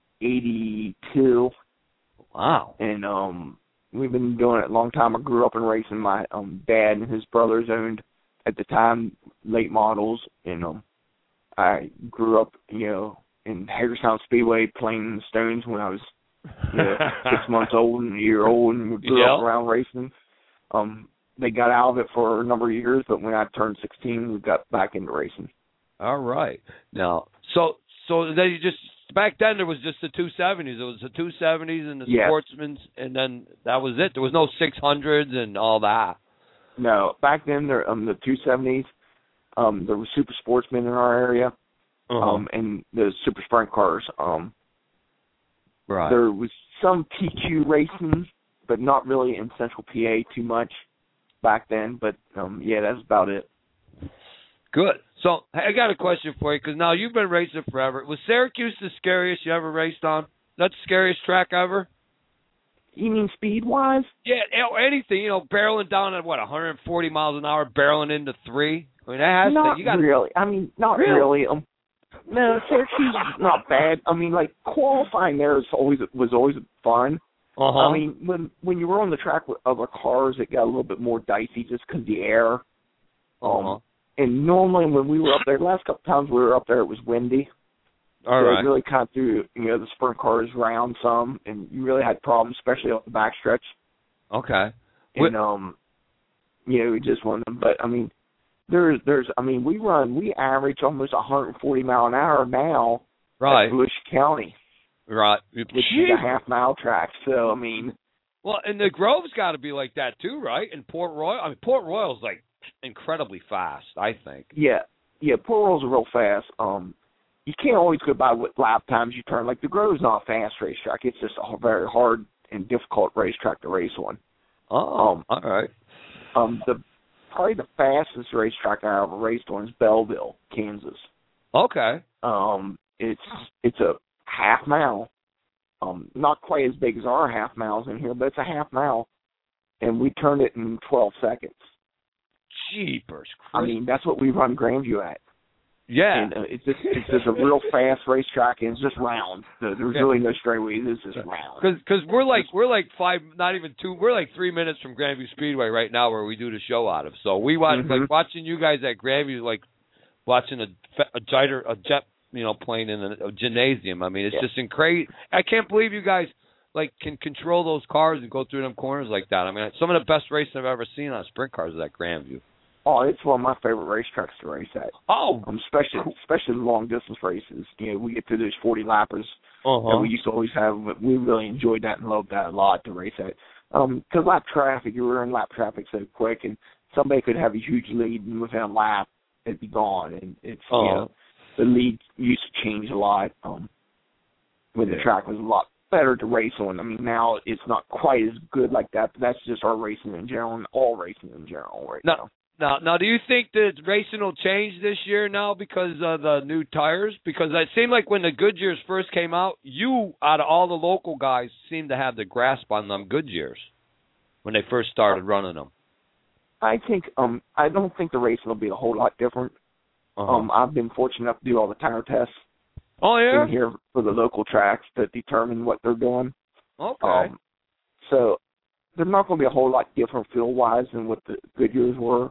'82. Wow. And we've been doing it a long time. I grew up in racing. My dad and his brothers owned at the time late models, and I grew up in Hagerstown Speedway playing in the Stones when I was 6 months old and a year old, and we grew up around racing. They got out of it for a number of years, but when I turned 16, we got back into racing. All right. Now, so then you just back then there was just the 270s. It was the 270s and the Sportsmans, and then that was it. There was no 600s and all that. No, back then there the 270s. There was Super Sportsmen in our area, and the Super Sprint cars. Right. There was some PQ racing, but not really in Central PA too much back then. But that's about it. Good. So I got a question for you, because now you've been racing forever. Was Syracuse the scariest you ever raced on? That's the scariest track ever? You mean speed-wise? Yeah, anything, barreling down at, 140 miles an hour, barreling into 3? I mean, that has not to, you got really. I mean, not really. No, Syracuse is not bad. I mean, like, qualifying there was always fun. Uh-huh. I mean, when you were on the track with other cars, it got a little bit more dicey just because the air. Uh-huh. And normally when we were up there, the last couple times we were up there, it was windy. All right. It really kind of threw, the sprint cars around some, and you really had problems, especially up the backstretch. Okay. And, just one of them. But, I mean, we average almost 140 mile an hour now at Volusia County. Right. Which is a half-mile track. So, I mean. Well, and the Grove's got to be like that too, right? And Port Royal. I mean, Port Royal's like incredibly fast, I think. Yeah, Port Royal's real fast. You can't always go by what lap times you turn. Like, the Grove's not a fast racetrack. It's just a very hard and difficult racetrack to race on. Oh, all right. Probably the fastest racetrack I ever raced on is Belleville, Kansas. Okay. It's a half mile. Not quite as big as our half miles in here, but it's a half mile, and we turned it in 12 seconds. Jeepers! I mean, that's what we run Grandview at. Yeah. And it's just a real fast racetrack, and it's just round. There's really no straightaways. It's just round. Because we're like 5, not even 2. We're like 3 minutes from Grandview Speedway right now, where we do the show out of. So we watch like watching you guys at Grandview, like watching a jet, plane in a gymnasium. I mean, it's just incredible. I can't believe you guys like can control those cars and go through them corners like that. I mean, some of the best racing I've ever seen on sprint cars is at Grandview. Oh, it's one of my favorite racetracks to race at. Oh, especially long distance races. We get to those 40 lappers that we used to always have. We really enjoyed that and loved that a lot to race at. Because lap traffic, you were in lap traffic so quick, and somebody could have a huge lead, and within a lap, it'd be gone. And it's the lead used to change a lot when the track was a lot better to race on. I mean, now it's not quite as good like that, but that's just our racing in general and all racing in general right now. Now, do you think that racing will change this year now because of the new tires? Because it seemed like when the Goodyears first came out, you, out of all the local guys, seemed to have the grasp on them Goodyears when they first started running them. I think I don't think the racing will be a whole lot different. I've been fortunate enough to do all the tire tests. Oh, yeah? In here for the local tracks to determine what they're doing. Okay. So they're not going to be a whole lot different feel-wise than what the Goodyears were.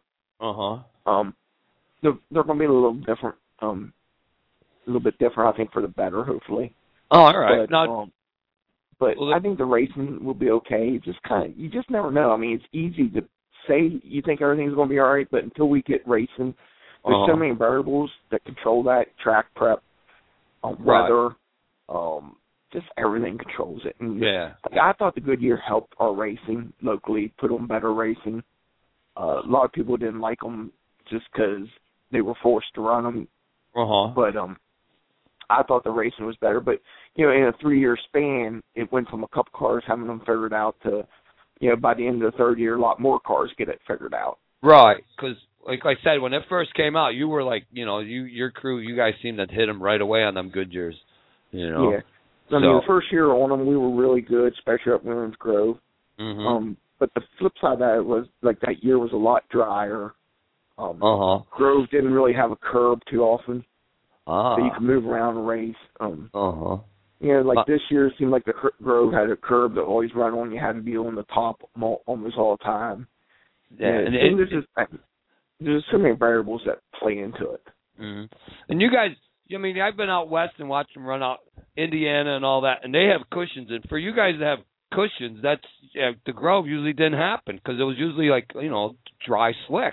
They're going to be a little different, a little bit different, I think, for the better, hopefully. Oh, all right. But I think the racing will be okay. You just never know. I mean, it's easy to say you think everything's going to be all right, but until we get racing, there's so many variables that control that: track prep, weather, just everything controls it. And I thought the Goodyear helped our racing locally, put on better racing. A lot of people didn't like them just because they were forced to run them. But I thought the racing was better. But, in a 3-year span, it went from a couple cars having them figured out to, by the end of the third year, a lot more cars get it figured out. Right, because, like I said, when it first came out, you were like, your crew, you guys seemed to hit them right away on them Goodyears, Yeah. I mean, the first year on them, we were really good, especially up in Williams Grove. But the flip side of that was, like, that year was a lot drier. Grove didn't really have a curb too often, so you could move around and race. This year it seemed like the Grove had a curb that always ran on. You had to be on the top almost all the time. And there's so many variables that play into it. And you guys, I mean, I've been out west and watched them run out Indiana and all that, and they have cushions. And for you guys to have cushions, that's the Grove usually didn't happen because it was usually like dry slick.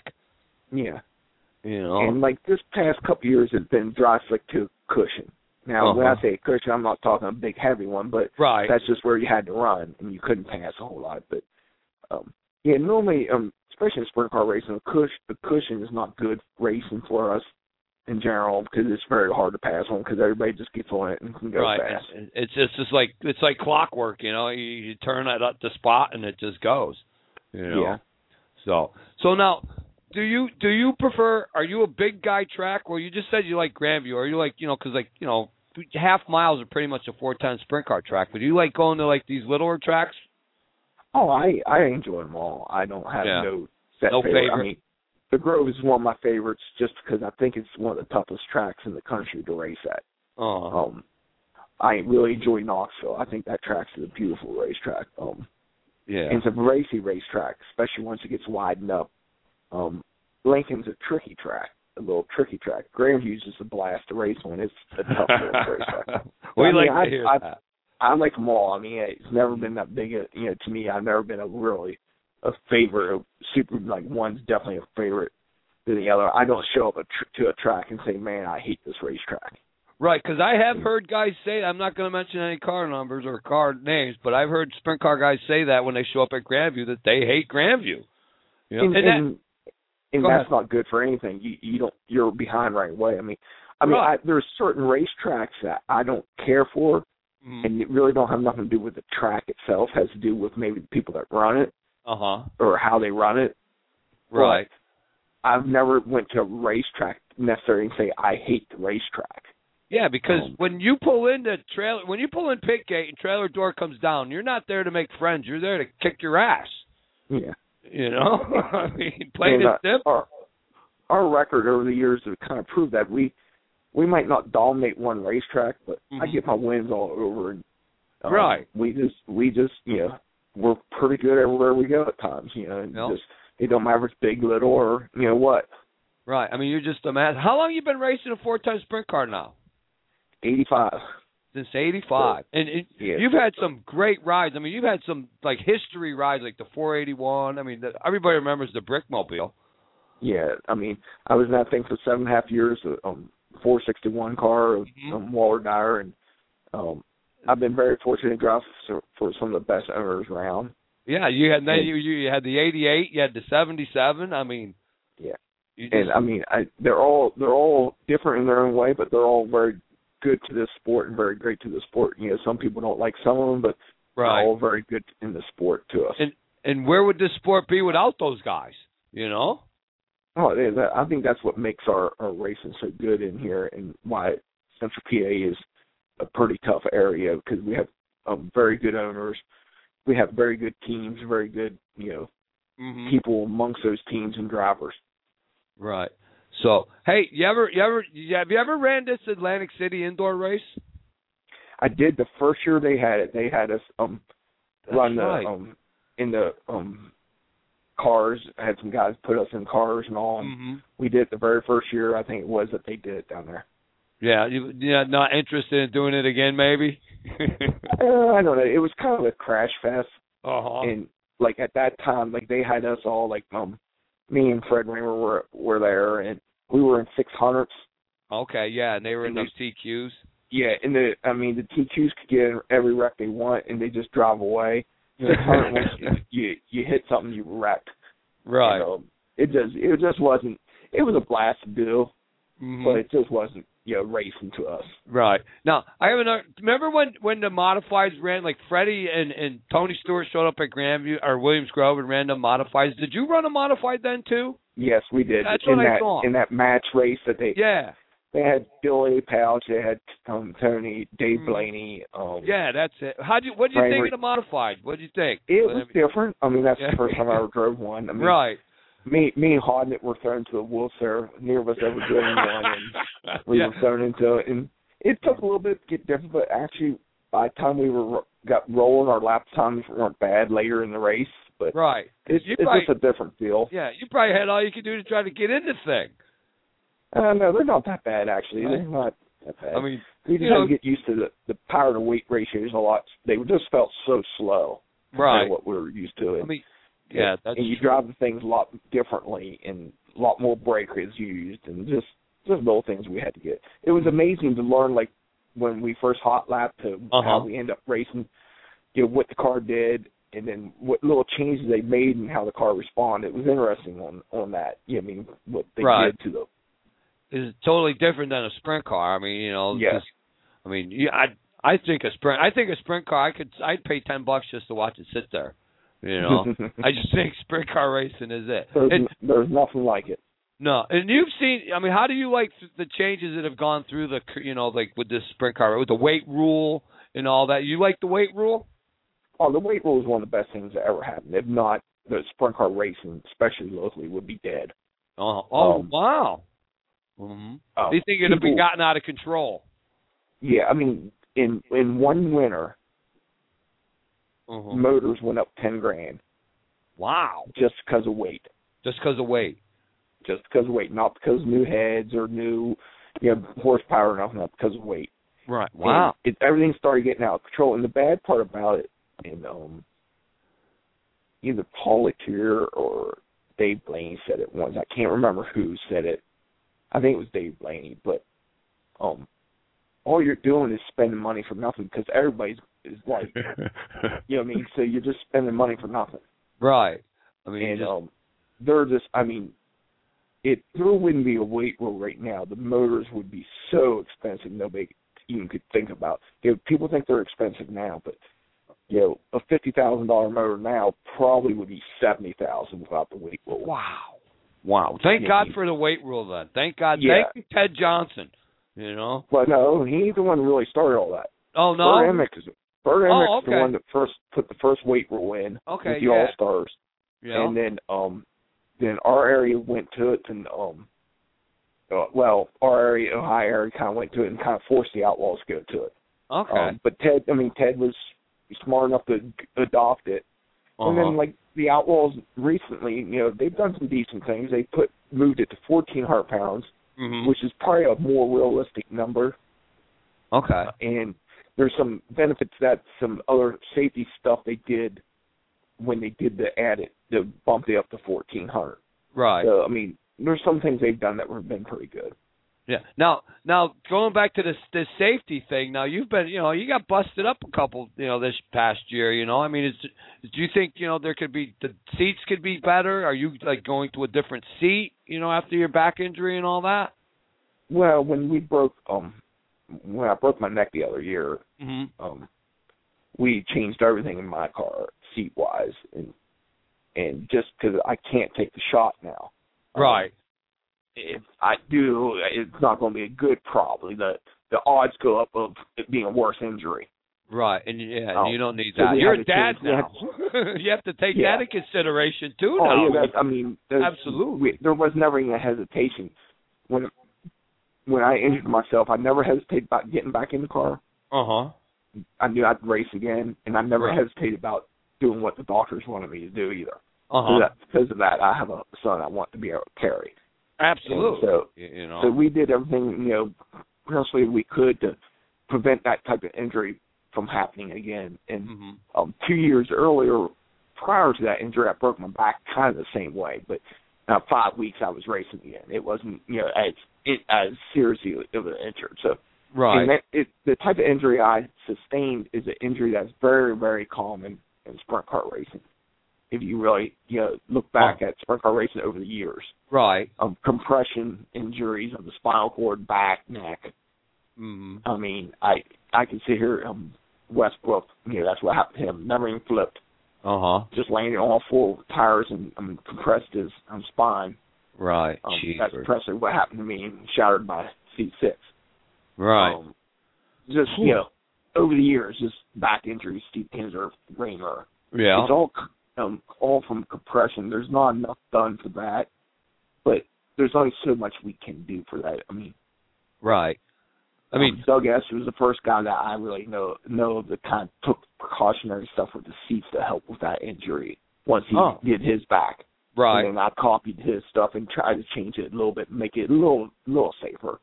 And like this past couple years, it's been dry slick to cushion. Now when I say cushion, I'm not talking a big heavy one, but that's just where you had to run and you couldn't pass a whole lot. But normally, especially in sprint car racing, the cushion is not good racing for us in general because it's very hard to pass on because everybody just gets on it and can go fast. It's just like clockwork, You turn it up the spot and it just goes, So now, do you prefer? Are you a big guy track, or you just said you like Grandview? Or are you like, because half miles are pretty much a 4-ton sprint car track. But do you like going to like these littler tracks? Oh, I enjoy them all. I don't have no favorite. I mean, the Grove is one of my favorites just because I think it's one of the toughest tracks in the country to race at. I really enjoy Knoxville. I think that track's a beautiful racetrack. And it's a racy racetrack, especially once it gets widened up. Lincoln's a tricky track, a little tricky track. Grandview's is a blast to race on. It's a tough little racetrack. To hear that. I like them all. I mean, it's never been that big. To me, I've never been a favorite. Super, like, one's definitely a favorite than the other. I don't show up to a track and say, man, I hate this racetrack. Right, because I have heard guys say, I'm not going to mention any car numbers or car names, but I've heard sprint car guys say that when they show up at Grandview that they hate Grandview. And that's not good for anything. You're behind right away. I mean, there's certain racetracks that I don't care for, and it really don't have nothing to do with the track itself. It has to do with maybe the people that run it, or how they run it. Right. But I've never went to a racetrack necessarily and say I hate the racetrack. Yeah, because when you pull in pit gate and trailer door comes down, you're not there to make friends. You're there to kick your ass. Yeah. I mean, plain and simple. Our record over the years have kind of proved that we might not dominate one racetrack, but I get my wins all over. And, right. We just we're pretty good everywhere we go at times. It don't matter if it's big, little, or what. Right. I mean, you're just a man. How long have you been racing a 4-ton sprint car now? 85. Since 85. And you've had some great rides. I mean, you've had some, like, history rides, like the 481. I mean, everybody remembers the Brickmobile. Yeah. I mean, I was in that thing for 7.5 years, 461 car of Waller Dyer, and I've been very fortunate to drive for some of the best owners around. Yeah, you had the 88, you had the 77. I mean, yeah. They're all different in their own way, but they're all very good to this sport and very great to the sport. Some people don't like some of them, but they're all very good in the sport to us. And where would this sport be without those guys? Oh, I think that's what makes our racing so good in here, and why Central PA is a pretty tough area, because we have very good owners, we have very good teams, very good people amongst those teams and drivers. Right. So, hey, have you ever ran this Atlantic City indoor race? I did the first year they had it. They had us run in the cars. I had some guys put us in cars and all. And we did it the very first year, I think it was, that they did it down there. Yeah, not interested in doing it again, maybe? I don't know. It was kind of a crash fest. And like at that time, like they had us all, like me and Fred Raymer were there, and we were in 600s. Okay, yeah, and they were in those TQs. Yeah, and the TQs could get in every wreck they want, and they just drive away. 600, once you hit something, you wrecked. Right. It just wasn't. It was a blast to do, but it just wasn't racing to us. Right. Now, I have another. Remember when the modifieds ran, like Freddie and Tony Stewart showed up at Grandview or Williams Grove and ran the modifieds? Did you run a modified then too? Yes, we did. That's what I thought. In that match race that they they had Billy Pouch, they had Tony, Dave Blaney. Yeah, that's it. What did you think of the modified? What did you think? It was different. I mean, that's the first time I ever drove one. I mean, right. Me and Hodnett were thrown to the wolves there. Neither of us ever driven one, and we were thrown into it. And it took a little bit to get different, but actually, by the time we got rolling, our lap times weren't bad later in the race. But it's just a different feel. Yeah, you probably had all you could do to try to get in the thing. No, they're not that bad, actually. They're not that bad. I mean, we just had to get used to the power to weight ratios a lot. They just felt so slow compared to what we were used to. I mean, yeah, that's and you drive the things a lot differently, and a lot more brake is used, and just little things we had to get. It was amazing to learn, like, when we first hot lapped to how we end up racing, what the car did, and then what little changes they made and how the car responded. It was interesting on that. What they did to the. It's totally different than a sprint car. I mean, I think a sprint car. I'd pay $10 just to watch it sit there. You know, I just think sprint car racing is it. There's nothing like it. No, and you've seen. I mean, how do you like the changes that have gone through the, like with this sprint car, with the weight rule and all that? You like the weight rule? Oh, the weight rule is one of the best things that ever happened. If not, the sprint car racing, especially locally, would be dead. Wow. Mm-hmm. They think it would be gotten out of control. Yeah, I mean, in one winter, motors went up $10,000. Wow. Just because of weight. Just because of weight. Just because of weight, not because of new heads or new, horsepower or nothing, because of weight. Right. Wow. And everything started getting out of control. And the bad part about it, and either Paul Latier or Dave Blaney said it once. I can't remember who said it. I think it was Dave Blaney. But all you're doing is spending money for nothing because everybody is like, you know what I mean? So you're just spending money for nothing. Right. I mean, and they're just, I mean, there wouldn't be a weight rule right now. The motors would be so expensive nobody even could think about. People think they're expensive now, but a $50,000 motor now probably would be $70,000 without the weight rule. Wow. Thank God for the weight rule then. Thank God. Yeah. Thank you, Ted Johnson. Well, no, he ain't the one who really started all that. Oh, no? Bert Emick is the one that first put the first weight rule in with the All-Stars. Yeah. And then our area went to it, and our area, Ohio area, kind of went to it and kind of forced the Outlaws to go to it. Okay. But Ted was smart enough to adopt it. And then, like, the Outlaws recently, they've done some decent things. They moved it to 1,400 pounds, which is probably a more realistic number. Okay. And there's some benefits to that, some other safety stuff they did when they did the bump it up to 1,400. Right. So, I mean, there's some things they've done that have been pretty good. Yeah. Now going back to this safety thing. Now you've been, you got busted up a couple, this past year. I mean, do you think there could be the seats could be better? Are you like going to a different seat, after your back injury and all that? Well, when I broke my neck the other year, we changed everything in my car seat wise, and just because I can't take the shot now. Right. If I do, it's not going to be a good probably. The odds go up of it being a worse injury. Right, and you don't need that. You're a dad now. You have to take that in consideration too. Oh, now. Yeah, absolutely. There was never any hesitation when I injured myself. I never hesitated about getting back in the car. I knew I'd race again, and I never hesitated about doing what the doctors wanted me to do either. Because of that, I have a son I want to be able to carry. Absolutely. So we did everything, personally we could to prevent that type of injury from happening again. And 2 years earlier, prior to that injury, I broke my back kind of the same way. But 5 weeks I was racing again. It wasn't, as seriously of an injury. So, right. And the type of injury I sustained is an injury that's very, very common in sprint car racing. If you really, look back at sprint car racing over the years. Right. Compression injuries of the spinal cord, back, neck. I mean, I can sit here, Westbrook, that's what happened to him. Never even flipped. Just landed on all four tires and compressed his spine. Right. That's precisely what happened to me and shattered my C6. Right. Just, over the years, just back injuries, steep pins or Raymer. Yeah. It's all from compression. There's not enough done for that, but there's only so much we can do for that. I mean, right. I mean, Doug S. was the first guy that I really know that kind of took precautionary stuff with the seats to help with that injury once he did his back. Right. And then I copied his stuff and tried to change it a little bit, make it a little safer.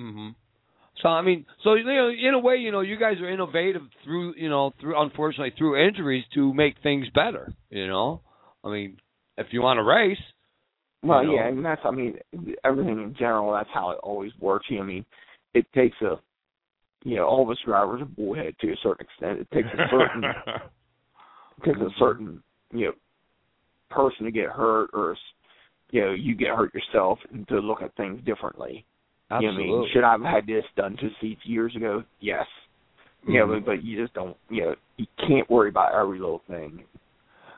So I mean, in a way, you guys are innovative through unfortunately through injuries to make things better. I mean, if you want to race. Well, yeah, and that's everything in general. That's how it always works. I mean, it takes all of us drivers are bullhead to a certain extent. It takes a certain person to get hurt, or you get hurt yourself, and to look at things differently. Absolutely. Should I have had this done to seats years ago? Yes. But you just don't. You can't worry about every little thing.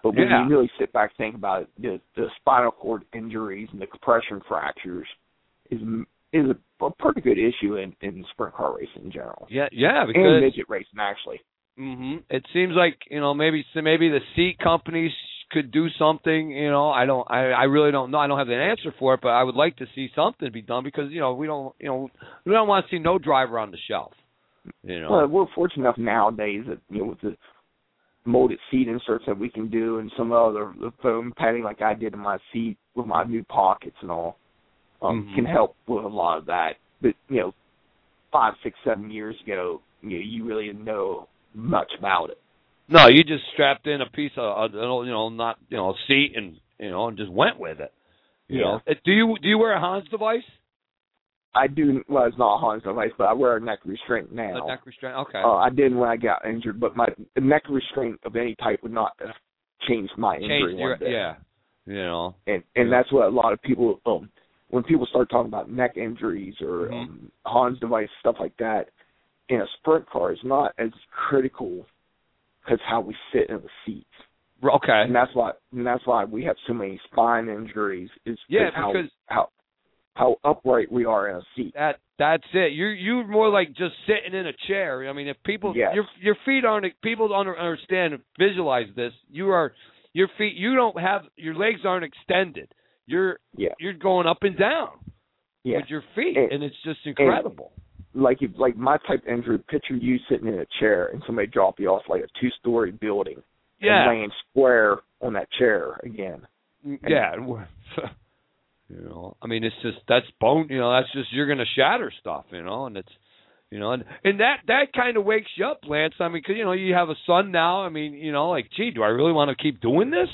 But when you really sit back and think about it, the spinal cord injuries and the compression fractures is a pretty good issue in sprint car racing in general. Yeah, because and midget racing actually. Mm-hmm. It seems like maybe the seat companies could do something. I really don't know. I don't have an answer for it, but I would like to see something be done because we don't want to see no driver on the shelf. Well, we're fortunate enough nowadays that with the molded seat inserts that we can do and some other foam padding like I did in my seat with my new pockets and all can help with a lot of that. But 5, 6, 7 years ago, you really didn't know much about it. No, you just strapped in a piece of a seat and just went with it. You know. Do you wear a Hans device? I do. Well, it's not a Hans device, but I wear a neck restraint now. A neck restraint, okay. I didn't when I got injured, but my neck restraint of any type would not have changed my injury one bit. Yeah. And that's what a lot of people, when people start talking about neck injuries or Hans device, stuff like that, in a sprint car is not as critical as how we sit in the seats. Okay. And that's why we have so many spine injuries is because how upright we are in a seat. That's it. You're more like just sitting in a chair. I mean, if people your feet aren't, people don't understand, visualize this. Your feet, your legs aren't extended. You're going up and down with your feet, and it's just incredible. Like my type of injury, picture you sitting in a chair and somebody drop you off like a 2-story building and laying square on that chair again. I mean, it's just, that's bone, that's just, you're going to shatter stuff, and it's, and that kind of wakes you up, Lance. I mean, because, you have a son now. I mean, like, gee, do I really want to keep doing this?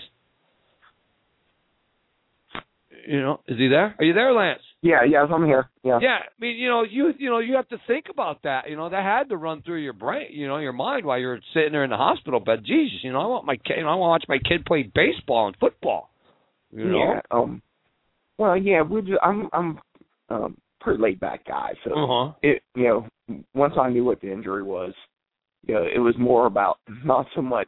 Is he there? Are you there, Lance? Yeah, I'm here. Yeah. Yeah, I mean, you have to think about that. That had to run through your brain, your mind while you're sitting there in the hospital bed. Jesus, I want my kid, I want to watch my kid play baseball and football. Yeah. Well, yeah, I'm pretty laid back guy, so it once I knew what the injury was, it was more about not so much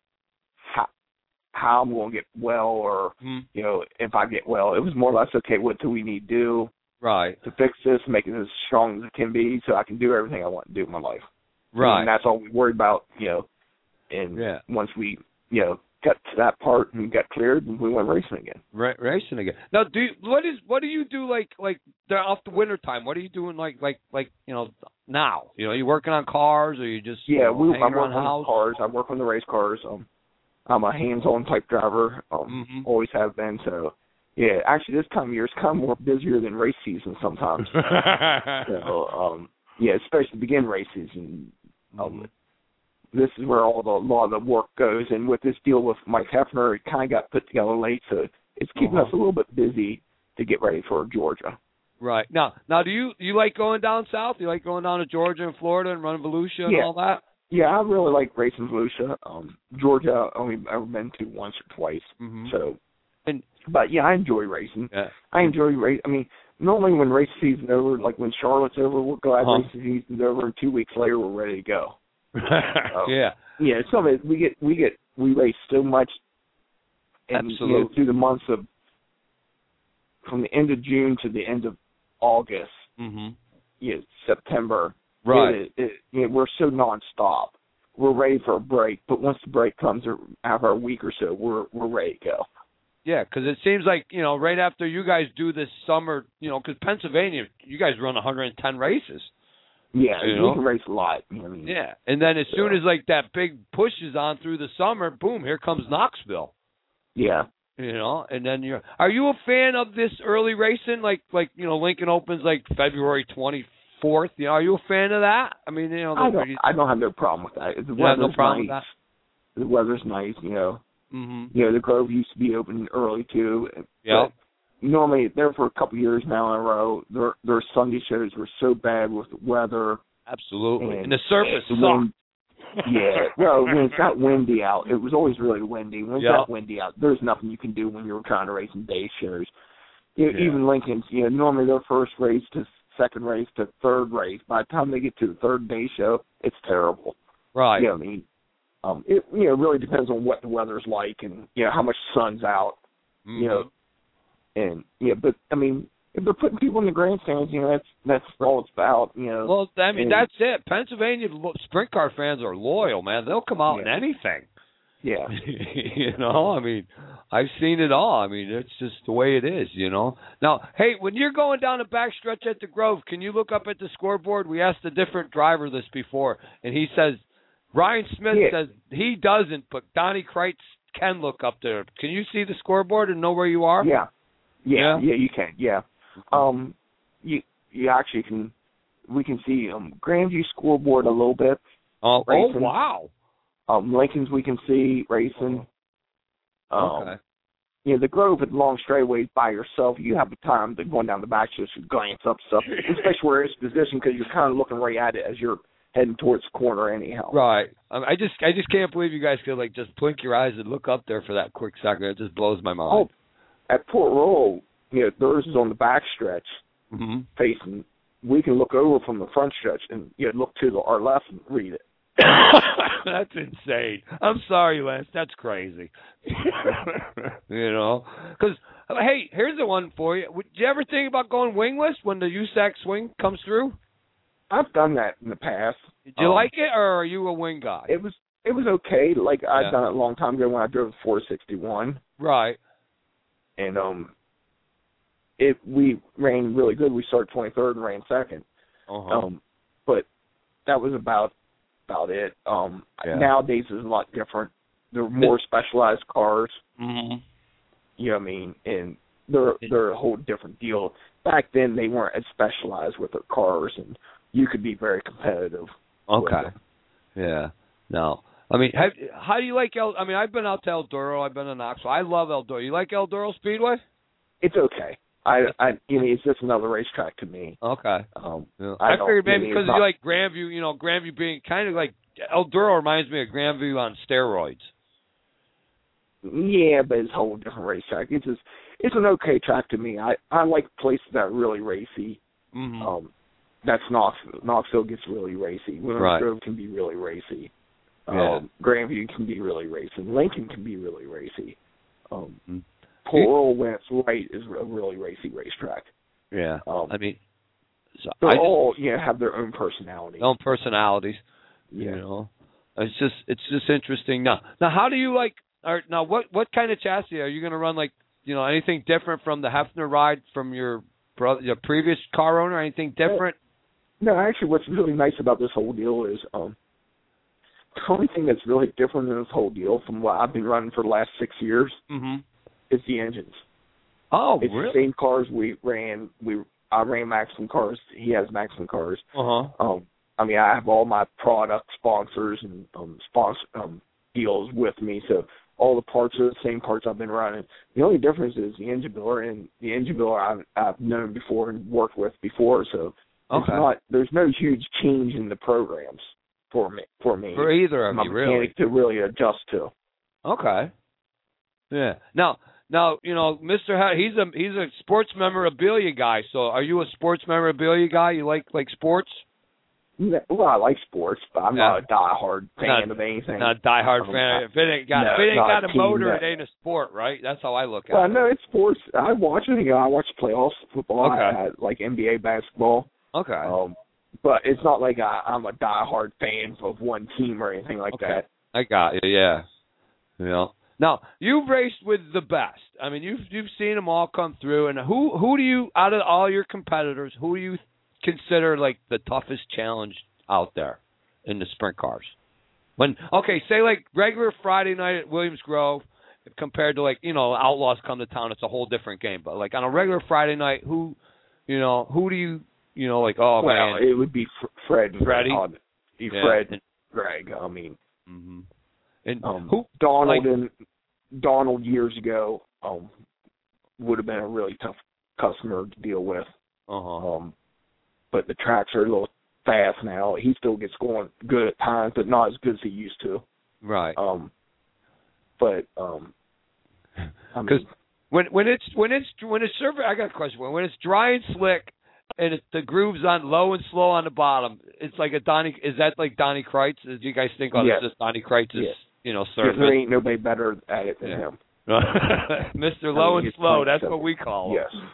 how I'm going to get well or if I get well. It was more or less, okay, what do we need to do to fix this, make it as strong as it can be, so I can do everything I want to do in my life. Right, and that's all we worried about. And once we got to that part and got cleared, and we went racing again. Racing again. Now, what do you do like off the winter time? What are you doing like now? You working on cars, or you just I work on cars. I work on the race cars. I'm a hands-on type driver. Always have been. So actually this time of year is kind of more busier than race season sometimes. So especially to begin race season. This is where a lot of the work goes, and with this deal with Mike Hefner, it kind of got put together late, so it's keeping us a little bit busy to get ready for Georgia. Right. Now, do you like going down south? You like going down to Georgia and Florida and running Volusia and all that? Yeah, I really like racing Volusia. Georgia, I've only ever been to once or twice. But I enjoy racing. Yeah. I enjoy racing. I mean, normally when race season's over, like when Charlotte's over, we're glad race season's over, and 2 weeks later we're ready to go. Some of it, we race so much, and through the months of from the end of June to the end of August, September. Right. We're so nonstop. We're ready for a break, but once the break comes, after a week or so, we're ready to go. Yeah, because it seems like right after you guys do this summer, because Pennsylvania, you guys run 110 races. Yeah, we can race a lot. Yeah, and then as soon as like that big push is on through the summer, boom, here comes Knoxville. Yeah. And then are you a fan of this early racing? Like Lincoln opens like February 24th. Are you a fan of that? I mean, I don't have no problem with that. The weather's no problem nice. With that? The weather's nice. The Grove used to be open early too. Yeah. Normally, there for a couple years now in a row, their Sunday shows were so bad with the weather. Absolutely. And the surface sucked. Well, when it's got windy out, it was always really windy. When it's got windy out, there's nothing you can do when you're trying to race in day shows. Even Lincoln's, normally their first race to second race to third race, by the time they get to the third day show, it's terrible. Right. It really depends on what the weather's like and how much sun's out. And but I mean, if they're putting people in the grandstands, that's all it's about. Well, I mean, that's it. Pennsylvania sprint car fans are loyal, man. They'll come out in anything. Yeah. I mean, I've seen it all. I mean, it's just the way it is, Now, hey, when you're going down the backstretch at the Grove, can you look up at the scoreboard? We asked a different driver this before, and he says, Ryan Smith says he doesn't, but Donnie Kreitz can look up there. Can you see the scoreboard and know where you are? Yeah, you can. Yeah. You actually can. We can see Grandview scoreboard a little bit. Oh wow. Lincoln's we can see racing. Okay. The Grove at long straightaways by yourself, you have the time to going down the back just glance up stuff, especially where it's positioned because you're kind of looking right at it as you're heading towards the corner anyhow. Right. I just can't believe you guys could just blink your eyes and look up there for that quick second. It just blows my mind. Oh, at Port Royal, theirs is on the back stretch facing. We can look over from the front stretch and look to our left and read it. That's insane. I'm sorry, Lance. That's crazy. Because, hey, here's the one for you. Did you ever think about going wingless when the USAC swing comes through? I've done that in the past. Did you like it, or are you a wing guy? It was okay. I'd done it a long time ago when I drove the 461. Right. And we ran really good. We started 23rd and ran second. But that was about it. Nowadays it's a lot different. They're more specialized cars. Mm-hmm. You know what I mean? And they're a whole different deal. Back then they weren't as specialized with their cars, and you could be very competitive. Okay. Yeah. No. I mean, how do you like I've been out to Eldora. I've been to Knoxville. I love Eldora. You like Eldora Speedway? It's okay. It's just another racetrack to me. Okay. I figured maybe because you like Grandview, Grandview being kind of like Eldora reminds me of Grandview on steroids. Yeah, but it's a whole different racetrack. It's an okay track to me. I like places that are really racy. Mm-hmm. That's Knoxville. Knoxville gets really racy. Williams Grove can be really racy. Grandview can be really racy. Lincoln can be really racy. Port Royal, when it's right, is a really racy racetrack. Yeah. They all have their own personality. Own personalities. Yeah. It's just interesting. Now how do you like? Or now what kind of chassis are you going to run? Anything different from the Hefner ride from your previous car owner? Anything different? No, actually, what's really nice about this whole deal is the only thing that's really different in this whole deal from what I've been running for the last 6 years is the engines. Oh, it's really? the same cars we ran. I ran Maximum cars. He has Maximum cars. I have all my product sponsors and deals with me, so all the parts are the same parts I've been running. The only difference is the engine builder, and the engine builder I've known before and worked with before, so there's no huge change in the programs for me. For either of you, really? Mechanic to really adjust to. Okay. Yeah. Now, Mr. He's a sports memorabilia guy. So, are you a sports memorabilia guy? You like sports? Well, I like sports, but I'm not a diehard fan of anything. Not a diehard fan. If it ain't got a motor, it ain't a sport, right? That's how I look at it. Well, no, it's sports. I watch it. I watch playoffs football. I like NBA basketball. Okay. But it's not like I'm a diehard fan of one team or anything like that. I got you. Yeah. Now, you've raced with the best. I mean, you've seen them all come through. And who do you, out of all your competitors, who do you consider like the toughest challenge out there in the sprint cars? Say like regular Friday night at Williams Grove compared to Outlaws come to town, it's a whole different game. But like on a regular Friday night, who do you man? It would be Fred and Freddie. Fred and Greg. I mean, and Donald years ago would have been a really tough customer to deal with. But the tracks are a little fast now. He still gets going good at times, but not as good as he used to. Right. Because when it's I got a question. When it's dry and slick and the groove's on low and slow on the bottom. It's like a Donnie. Is that like Donnie Kreitz? Do you guys think, oh, this is Donnie Kreitz's, surface? There ain't nobody better at it than him. Mr. Low and Slow, that's what we call him. Yes.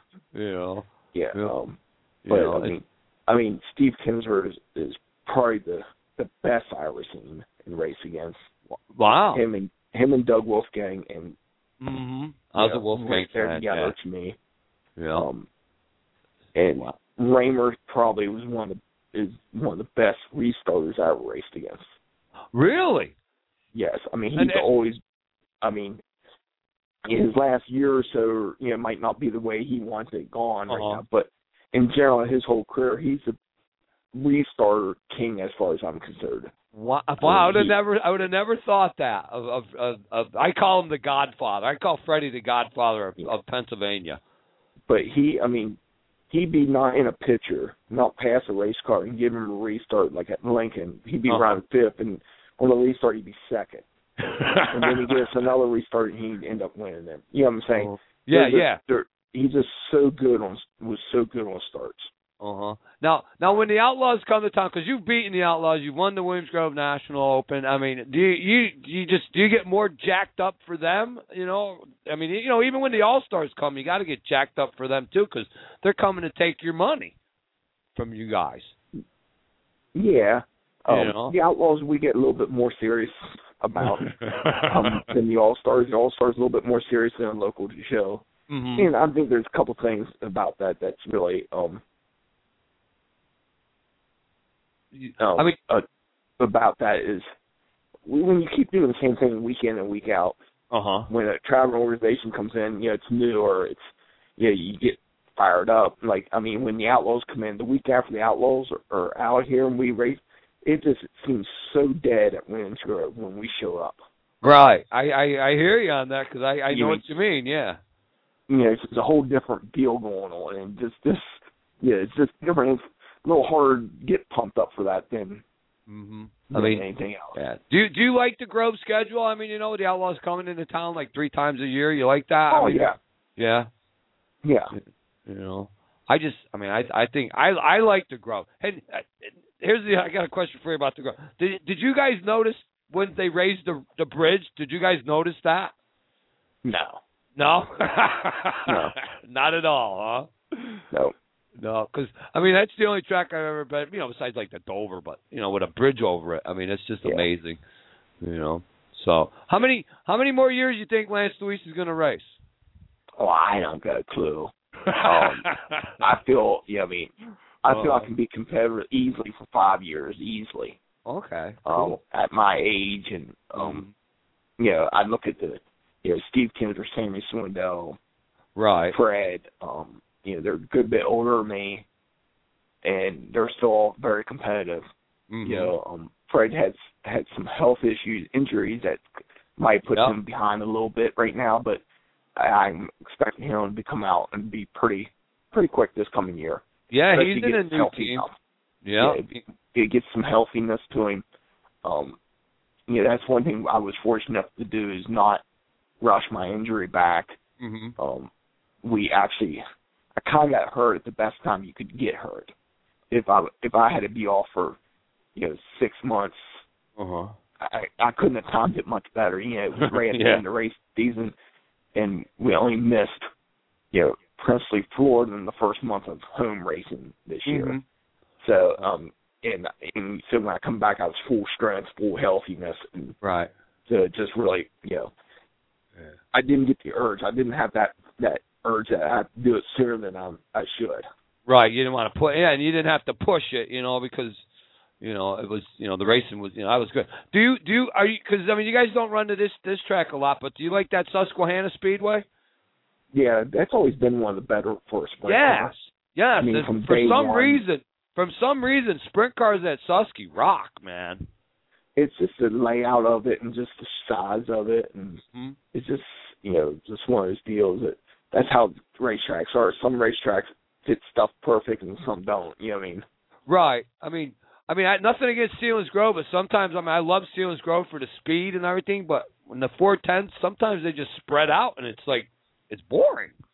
I mean, Steve Kinsler is probably the best I've ever seen in race against. Wow. Him and Doug Wolfgang and I was a Wolfgang fan. Together to me. Yeah. And Raymer probably was one of the best restarters I ever raced against. Really? Yes. I mean, he's always. I mean, in his last year or so, it might not be the way he wants it gone right now, but in general, his whole career, he's a restarter king as far as I'm concerned. Wow! I would have never thought that. I call him the Godfather. I call Freddie the Godfather of Pennsylvania. But he'd be not in a picture, not pass a race car and give him a restart like at Lincoln. He'd be around fifth, and on the restart he'd be second. And then he gets another restart and he'd end up winning them. You know what I'm saying? He's just so good on starts. Now, when the Outlaws come to town, because you've beaten the Outlaws, you've won the Williams Grove National Open. I mean, do you get more jacked up for them? I mean, even when the All-Stars come, you got to get jacked up for them too, because they're coming to take your money from you guys. Yeah. The Outlaws we get a little bit more serious about than the All-Stars. The All-Stars a little bit more serious than a local show. And I think there's a couple things about that that's really about that is when you keep doing the same thing week in and week out. When a travel organization comes in, it's new or it's you get fired up. Like when the Outlaws come in, the week after the Outlaws are out here and we race, it just seems so dead at Williams Grove when we show up. Right, I hear you on that because I know what you mean. Yeah. It's a whole different deal going on, and it's just different. It's a little hard to get pumped up for that than anything else. Yeah. Do you like the Grove schedule? I mean, the Outlaws coming into town like 3 times a year. You like that? Oh, yeah. Yeah. I think I like the Grove. Hey, I got a question for you about the Grove. Did you guys notice when they raised the bridge? Did you guys notice that? No. No? No. Not at all, huh? No. No, because, that's the only track I've ever been, besides like the Dover, but, with a bridge over it. It's just amazing, So, how many more years you think Lance Luis is going to race? Oh, I don't got a clue. I feel I can be competitive easily for 5 years, easily. Okay. Cool. At my age, and, I look at Steve Kinsler, Sammy Swindell, right, Fred, they're a good bit older than me, and they're still all very competitive. Fred had some health issues, injuries that might put him behind a little bit right now, but I'm expecting him to come out and be pretty quick this coming year. Yeah, he's in a new team. Get some healthiness to him. That's one thing I was fortunate enough to do is not rush my injury back. I kind of got hurt at the best time you could get hurt. If I had to be off for 6 months, I couldn't have timed it much better. It was right at the end of the race season, and we only missed Princely, Florida in the first month of home racing this year. So so when I come back, I was full strength, full healthiness, and right. So just really I didn't get the urge. I didn't have that urge that I have to do it sooner than I should. Right. You didn't want to and you didn't have to push it, because, it was, the racing was, I was good. Because you guys don't run to this track a lot, but do you like that Susquehanna Speedway? Yeah, that's always been one of the better for sprint cars. Yes. For some reason, sprint cars at Susky rock, man. It's just the layout of it and just the size of it, and it's just just one of those deals that's how racetracks are. Some racetracks fit stuff perfect and some don't. You know what I mean? Right. Nothing against Sealands Grove, but sometimes I love Sealands Grove for the speed and everything. But when the 410s, sometimes they just spread out and it's like it's boring.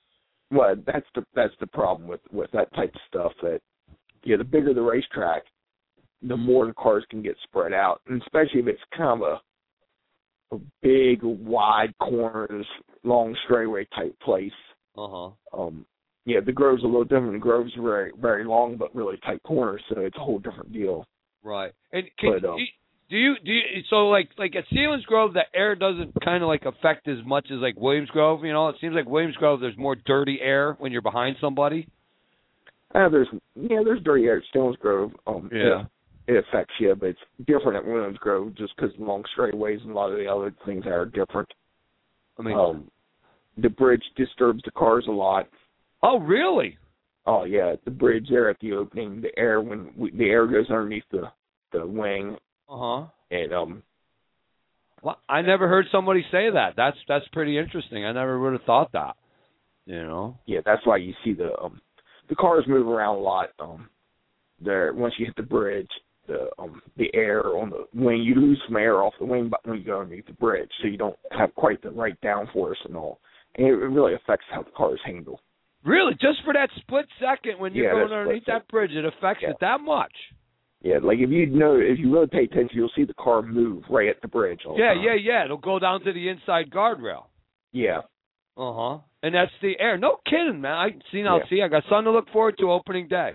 Well, that's the problem with that type of stuff. That the bigger the racetrack, the more the cars can get spread out, and especially if it's kind of a big, wide corners, long straightaway type place. The Grove's a little different. The Grove's very, very long but really tight corners, so it's a whole different deal. Right. And do you so like at Selinsgrove, the air doesn't kind of like affect as much as like Williams Grove? You know, it seems like Williams Grove there's more dirty air when you're behind somebody. There's dirty air at Selinsgrove. It affects you, but it's different at Williams Grove just because long straightaways and a lot of the other things are different. I mean, the bridge disturbs the cars a lot. Oh, really? Oh, yeah. The bridge there at the opening, the air the air goes underneath the wing. And well, I never heard somebody say that. That's pretty interesting. I never would have thought that. You know. Yeah, that's why you see the cars move around a lot. There, once you hit the bridge, the air on the wing, you lose some air off the wing when you go underneath the bridge, so you don't have quite the right downforce and all. And it really affects how the cars handle. Really? Just for that split second when you're going underneath that bridge, it affects it that much? Yeah, like if you really pay attention, you'll see the car move right at the bridge all the time. Yeah. It'll go down to the inside guardrail. Yeah. And that's the air. No kidding, man. I got something to look forward to opening day.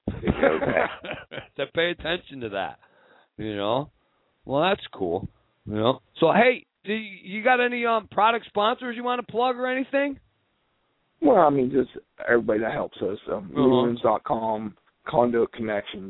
To pay attention to that, you know. Well, that's cool, you know. So, hey, you got any product sponsors you want to plug or anything? Well, I mean, just everybody that helps us. Lumens.com, Conduit Connections,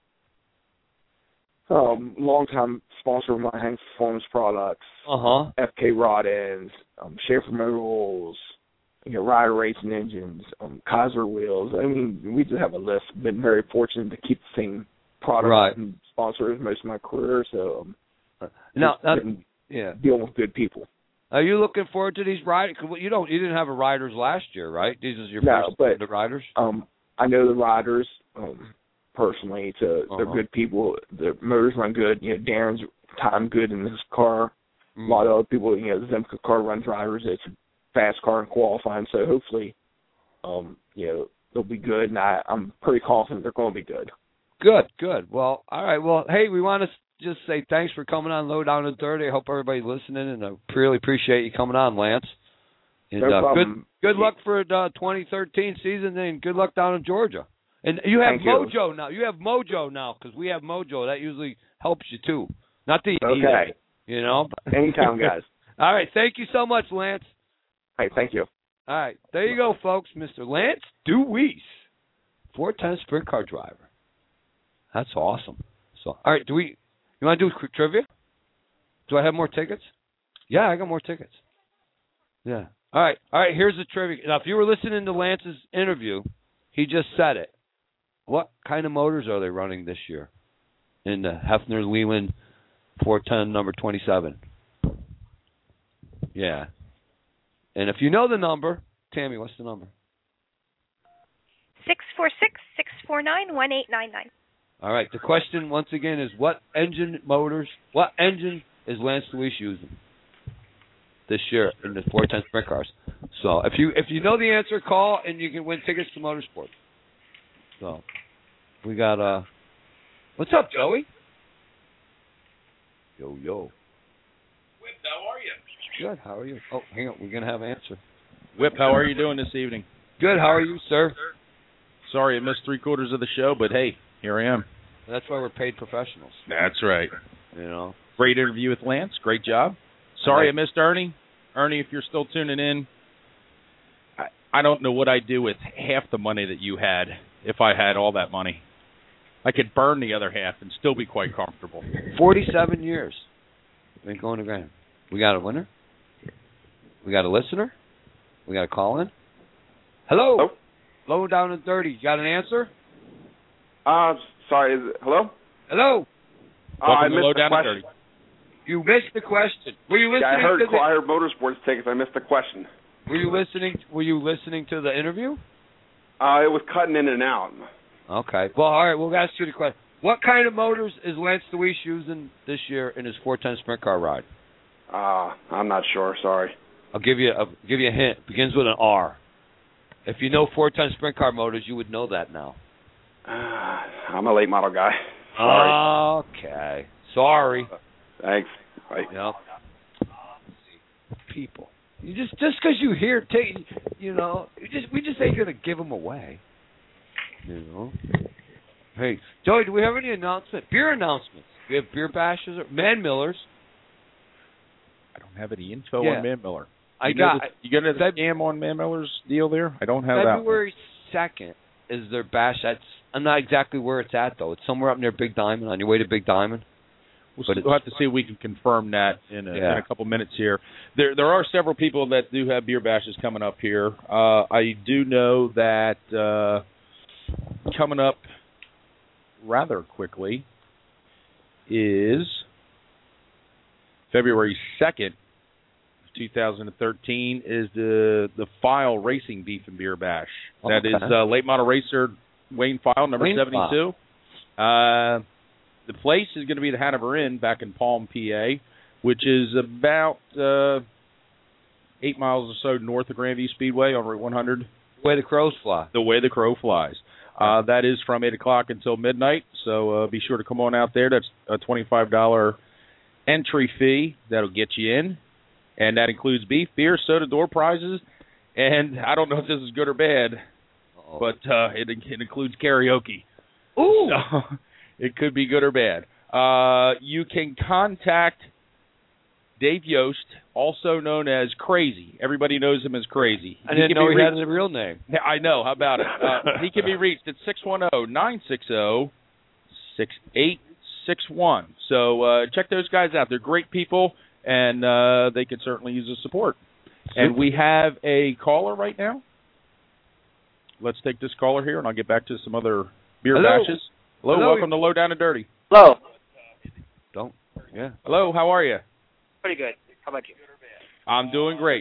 long-time sponsor of mine, Hanks Performance Products, FK Rod Ends, Schaefer Motor, Ryder Racing Engines, Kaiser Wheels. I mean, we just have a list. Been very fortunate to keep the same product and sponsors most of my career. So, dealing with good people. Are you looking forward to these riders? You didn't have a riders last year, right? These is your first the riders. I know the riders personally. They're good people. The motors run good. You know, Darren's time good in his car. A lot of other people. You know, the Zemka car runs riders. It's a fast car in qualifying, so hopefully, they'll be good, and I'm pretty confident they're going to be good. Good. Well, all right. Well, hey, we want to just say thanks for coming on Low Down and Dirty. I hope everybody's listening, and I really appreciate you coming on, Lance. And no problem. Good luck for the 2013 season, and good luck down in Georgia. And you have Mojo now. You have Mojo now because we have Mojo. That usually helps you too. Not the okay. You know. Anytime, guys. All right. Thank you so much, Lance. Hey, thank you. All right. There you go, folks. Mr. Lance Deweese, 410 sprint car driver. That's awesome. So, all right. You want to do a quick trivia? Do I have more tickets? Yeah, I got more tickets. Yeah. All right. Here's the trivia. Now, if you were listening to Lance's interview, he just said it. What kind of motors are they running this year in the Hefner Leyland 410 number 27? Yeah. And if you know the number, Tammy, what's the number? 646-649-1899. All right. The question, once again, is what engine is Lance Deweese using this year in the 410 sprint cars? So if you know the answer, call, and you can win tickets to Motorsport. So we got what's up, Joey? Yo. Whip, how are you? Good. How are you? Oh, hang on. We're gonna have an answer. Whip, how are you doing this evening? Good. How are you, sir? Sorry I missed 3/4 of the show, but hey, here I am. That's why we're paid professionals. That's right. You know. Great interview with Lance. Great job. Sorry I missed Ernie. Ernie, if you're still tuning in, I don't know what I'd do with half the money that you had if I had all that money. I could burn the other half and still be quite comfortable. 47 years. Been going to Grand. We got a winner. We got a listener. We got a call in. Hello. Low Down and Dirty. You got an answer? Sorry. Is it, hello? Hello. I missed the question. You missed the question. Were you listening? I heard Motorsports tickets. I missed the question. Were you listening to the interview? It was cutting in and out. Okay. Well, all right. We'll ask you the question. What kind of motors is Lance Deweese using this year in his 410 sprint car ride? I'm not sure. Sorry. I'll give you a hint. It begins with an R. If you know 4-ton sprint car motors, you would know that now. I'm a late model guy. Sorry. Okay. Sorry. Thanks. Bye. Yep. People. You just because you hear, we just ain't gonna give them away. You know. Hey, Joey, do we have any beer announcements? We have beer bashes or Man Millers. I don't have any info on Man Miller. You got the scam on Man Miller's deal there? I don't have February 2nd is their bash. I'm not exactly where it's at though. It's somewhere up near Big Diamond. On your way to Big Diamond. We'll have to see if we can confirm that in a couple minutes here. There are several people that do have beer bashes coming up here. I do know that coming up rather quickly is February 2nd, 2013, is the File Racing Beef and Beer Bash. That is late model racer Wayne File, number 72. The place is going to be the Hanover Inn back in Palm, PA, which is about 8 miles or so north of Grandview Speedway on Route 100. The way the crows fly. The way the crow flies. That is from 8 o'clock until midnight, so be sure to come on out there. That's a $25 entry fee. That'll get you in, and that includes beef, beer, soda, door prizes, and I don't know if this is good or bad, but it includes karaoke. Ooh! So, it could be good or bad. You can contact Dave Yost, also known as Crazy. Everybody knows him as Crazy. I didn't know he had a real name. I know. How about it? He can be reached at 610-960-6861. So check those guys out. They're great people, and they could certainly use the support. And we have a caller right now. Let's take this caller here, and I'll get back to some other beer bashes. Hello, welcome to Low Down and Dirty. Hello. Hello, how are you? Pretty good. How about you? I'm doing great.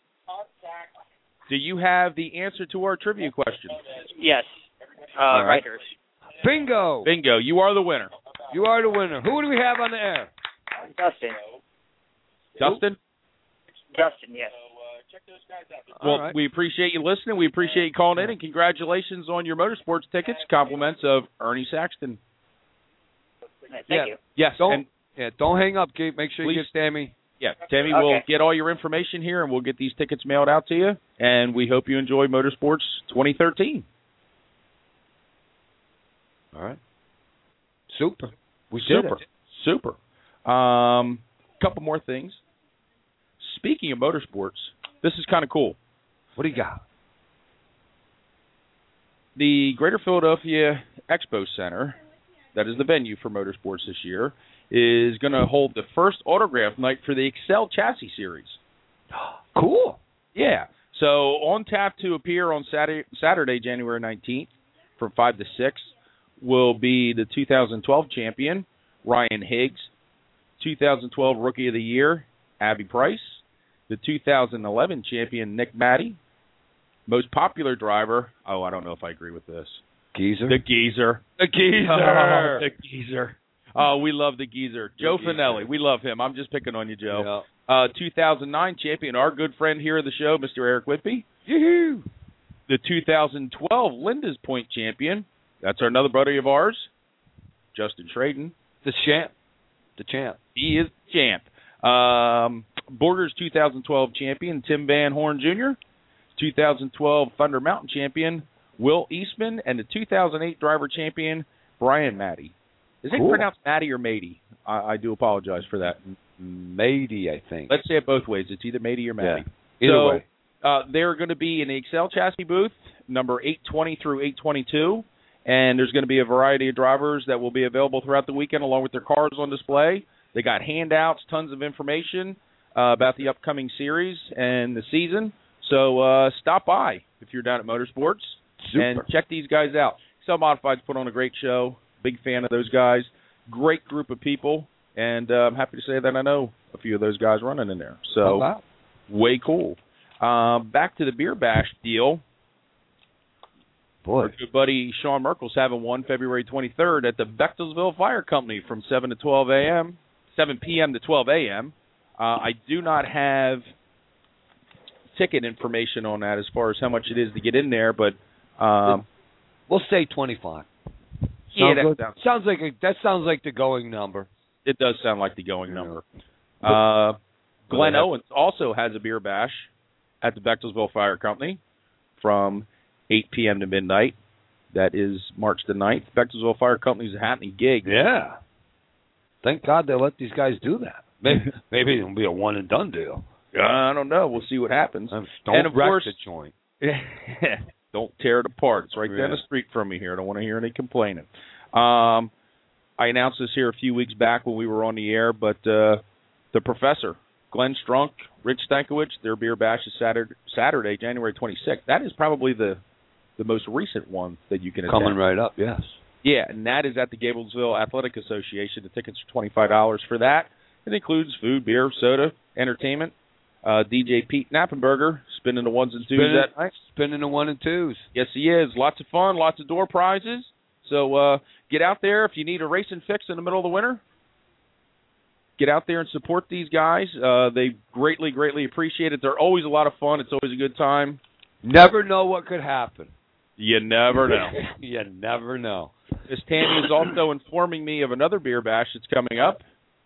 Do you have the answer to our trivia question? Yes. All right. Rikers. Bingo. Bingo. You are the winner. You are the winner. Who do we have on the air? Dustin. Dustin? Dustin, yes. Well, we appreciate you listening. We appreciate you calling in, and congratulations on your motorsports tickets. Compliments of Ernie Saxton. Thank you. Yes. Don't hang up, Gabe. Make sure you get Tammy. Yeah, Tammy will get all your information here, and we'll get these tickets mailed out to you. And we hope you enjoy Motorsports 2013. All right. Super. Super. Couple more things. Speaking of motorsports, this is kind of cool. What do you got? The Greater Philadelphia Expo Center, that is the venue for motorsports this year, is going to hold the first autograph night for the Excel Chassis Series. Cool. Yeah. So on tap to appear on Saturday, January 19th from 5 to 6 will be the 2012 champion, Ryan Higgs, 2012 Rookie of the Year, Abby Price, the 2011 champion, Nick Matty, most popular driver, I don't know if I agree with this. Geezer? The Geezer. The Geezer. Oh, the Geezer. Oh, we love the Geezer. Joe Finelli. We love him. I'm just picking on you, Joe. Yeah. 2009 champion, our good friend here of the show, Mr. Eric Whitby. Yoo-hoo. The 2012 Linda's Point champion, that's another buddy of ours, Justin Schraden. The champ. He is the champ. Borders 2012 champion, Tim Van Horn Jr., 2012 Thunder Mountain champion, Will Eastman, and the 2008 driver champion, Brian Matty. Is it pronounced Matty or Matey? I do apologize for that. Matey, I think. Let's say it both ways. It's either Matey or Matty. Yeah. Either way. They're going to be in the Excel Chassis booth, number 820 through 822, and there's going to be a variety of drivers that will be available throughout the weekend along with their cars on display. They got handouts, tons of information about the upcoming series and the season. So stop by if you're down at Motorsports and check these guys out. Excel Modified's put on a great show. Big fan of those guys. Great group of people. And I'm happy to say that I know a few of those guys running in there. So way cool. Back to the Beer Bash deal. Boy. Our good buddy Sean Merkel's having one February 23rd at the Bechtelsville Fire Company from 7 p.m. to 12 a.m. I do not have ticket information on that as far as how much it is to get in there, but we'll say 25. Yeah, Sounds like the going number. It does sound like the going number. Glenn Owens also has a beer bash at the Bechtelsville Fire Company from 8 p.m. to midnight. That is March the 9th. Bechtelsville Fire Company is a happening gig. Yeah. Thank God they let these guys do that. Maybe it'll be a one-and-done deal. I don't know. We'll see what happens. Don't wreck the joint. Don't tear it apart. It's right down the street from me here. I don't want to hear any complaining. I announced this here a few weeks back when we were on the air, but the Professor, Glenn Strunk, Rich Stankiewicz, their beer bash is Saturday, January 26th. That is probably the most recent one that you can attend. Coming right up, yes. Yeah, and that is at the Gablesville Athletic Association. The tickets are $25 for that. It includes food, beer, soda, entertainment. DJ Pete Knappenberger spinning the ones and twos that night. Spinning the 1 and 2s. Yes, he is. Lots of fun, lots of door prizes. So get out there if you need a racing fix in the middle of the winter. Get out there and support these guys. They greatly, greatly appreciate it. They're always a lot of fun. It's always a good time. Never know what could happen. You never know. You never know. Miss Tammy is also informing me of another beer bash that's coming up.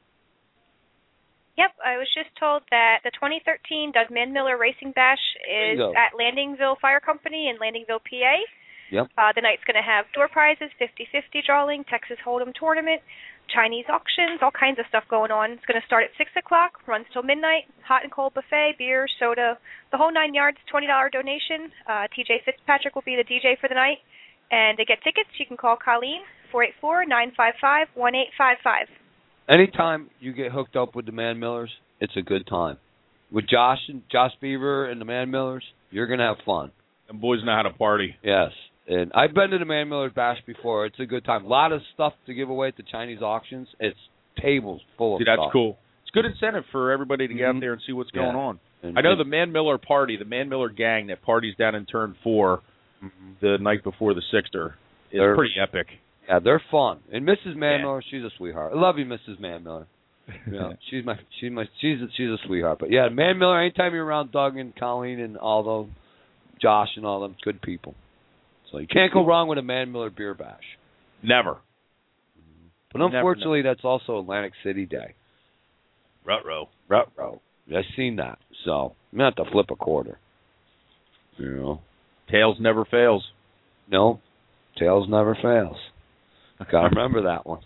Yep, I was just told that the 2013 Doug Manmiller Racing Bash is at Landingville Fire Company in Landingville, PA. Yep. The night's going to have door prizes, 50-50 drawing, Texas Hold'em tournament, Chinese auctions, all kinds of stuff going on. It's going to start at 6 o'clock, runs till midnight, hot and cold buffet, beer, soda, the whole 9 yards, $20 donation. TJ Fitzpatrick will be the DJ for the night. And to get tickets, you can call Colleen, 484-955-1855. Anytime you get hooked up with the Man Millers, it's a good time. With Josh Beaver and the Man Millers, you're going to have fun. And boys know how to party. Yes. And I've been to the Man Millers Bash before. It's a good time. A lot of stuff to give away at the Chinese auctions. It's tables full of stuff. That's cool. It's good incentive for everybody to get out there and see what's going on. And I know the Man Miller party, the Man Miller gang that parties down in Turn 4 the night before the Sixter is pretty epic. Yeah, they're fun. And Mrs. Man Miller, she's a sweetheart. I love you, Mrs. Man Miller. Yeah, she's a sweetheart. But yeah, Man Miller. Anytime you're around Doug and Colleen and all them, Josh and all them, good people. So you can't go wrong with a Man Miller beer bash. Never. But unfortunately, that's also Atlantic City Day. Ruh-roh. I've seen that. So I'm gonna have to flip a quarter. You know, Tails never fails. No, Tails never fails. Gotta remember that one.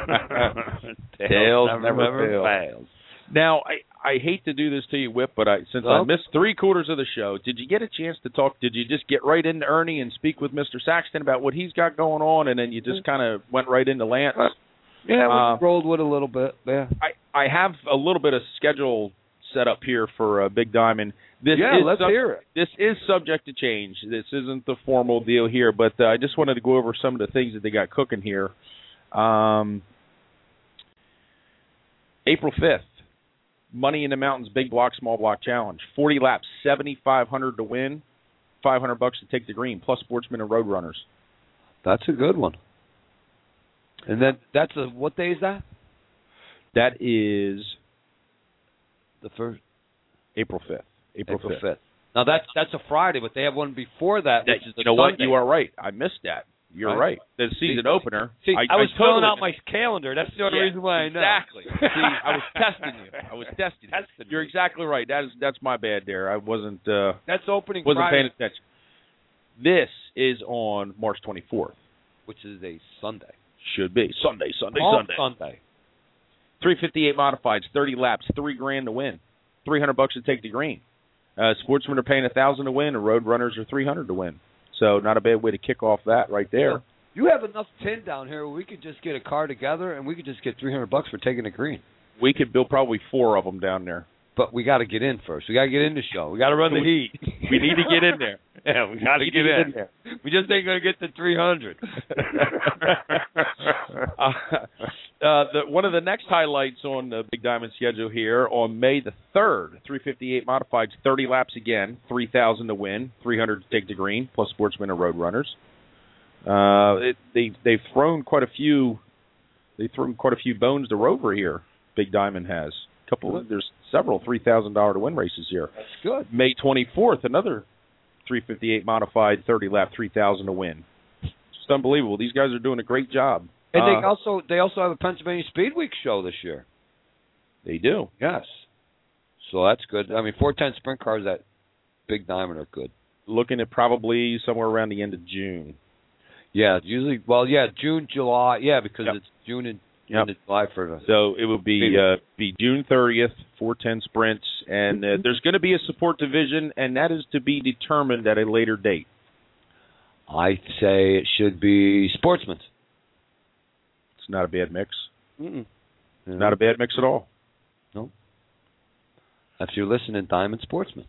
Tails never fails. Now, I hate to do this to you, Whip, but since I missed 3/4 of the show, did you get a chance to talk? Did you just get right into Ernie and speak with Mr. Saxton about what he's got going on, and then you just kind of went right into Lance? Yeah, we rolled with a little bit. Yeah, I have a little bit of schedule set up here for Big Diamond. Let's hear it. This is subject to change. This isn't the formal deal here, but I just wanted to go over some of the things that they got cooking here. April 5th, Money in the Mountains Big Block, Small Block Challenge. 40 laps, $7,500 to win, $500 to take the green, plus sportsmen and road runners. That's a good one. And that's what day is that? That is the first April 5th. April 5th. Now that's a Friday, but they have one before that, which is you know Sunday. What? You are right. I missed that. You're right. The season opener. See, I was filling out my calendar. That's the only reason why I know. Exactly. See, I was testing you. You're exactly right. That's my bad there. I wasn't. That's opening. Wasn't Friday. paying attention. This is on March 24th, which is a Sunday. Should be Sunday. 358 modifieds, 30 laps, $3,000 to win, $300 to take the green. Sportsmen are paying $1,000 to win, and road runners are $300 to win. So not a bad way to kick off that right there. You have enough tin down here where we could just get a car together and we could just get $300 for taking the green. We could build probably 4 of them down there. But we got to get in first. We got to get in the show. We got to run the heat. We need to get in there. Yeah, we got to get in there. We just ain't going to get to 300. One of the next highlights on the Big Diamond schedule here on May the 3rd, 358 modifieds, 30 laps again, $3,000 to win, $300 to take the green, plus sportsmen and road runners. They've thrown quite a few. They've thrown quite a few bones to Rover here. Big Diamond has. There's several $3,000 to win races here. That's good. May 24th, another 358 modified 30 lap, 3,000 to win. Just unbelievable. These guys are doing a great job. And they also have a Pennsylvania Speed Week show this year. They do. Yes. So that's good. I mean, 410 sprint cars at Big Diamond are good. Looking at probably somewhere around the end of June. Yeah, usually. Well, yeah, June, July. Yeah, because it's June and July for the. So it would be June 30th, 410 sprints, and there's going to be a support division, and that is to be determined at a later date. I say it should be Sportsman's. It's not a bad mix. Mm-mm. Not a bad mix at all. No. If you're listening, Diamond Sportsman.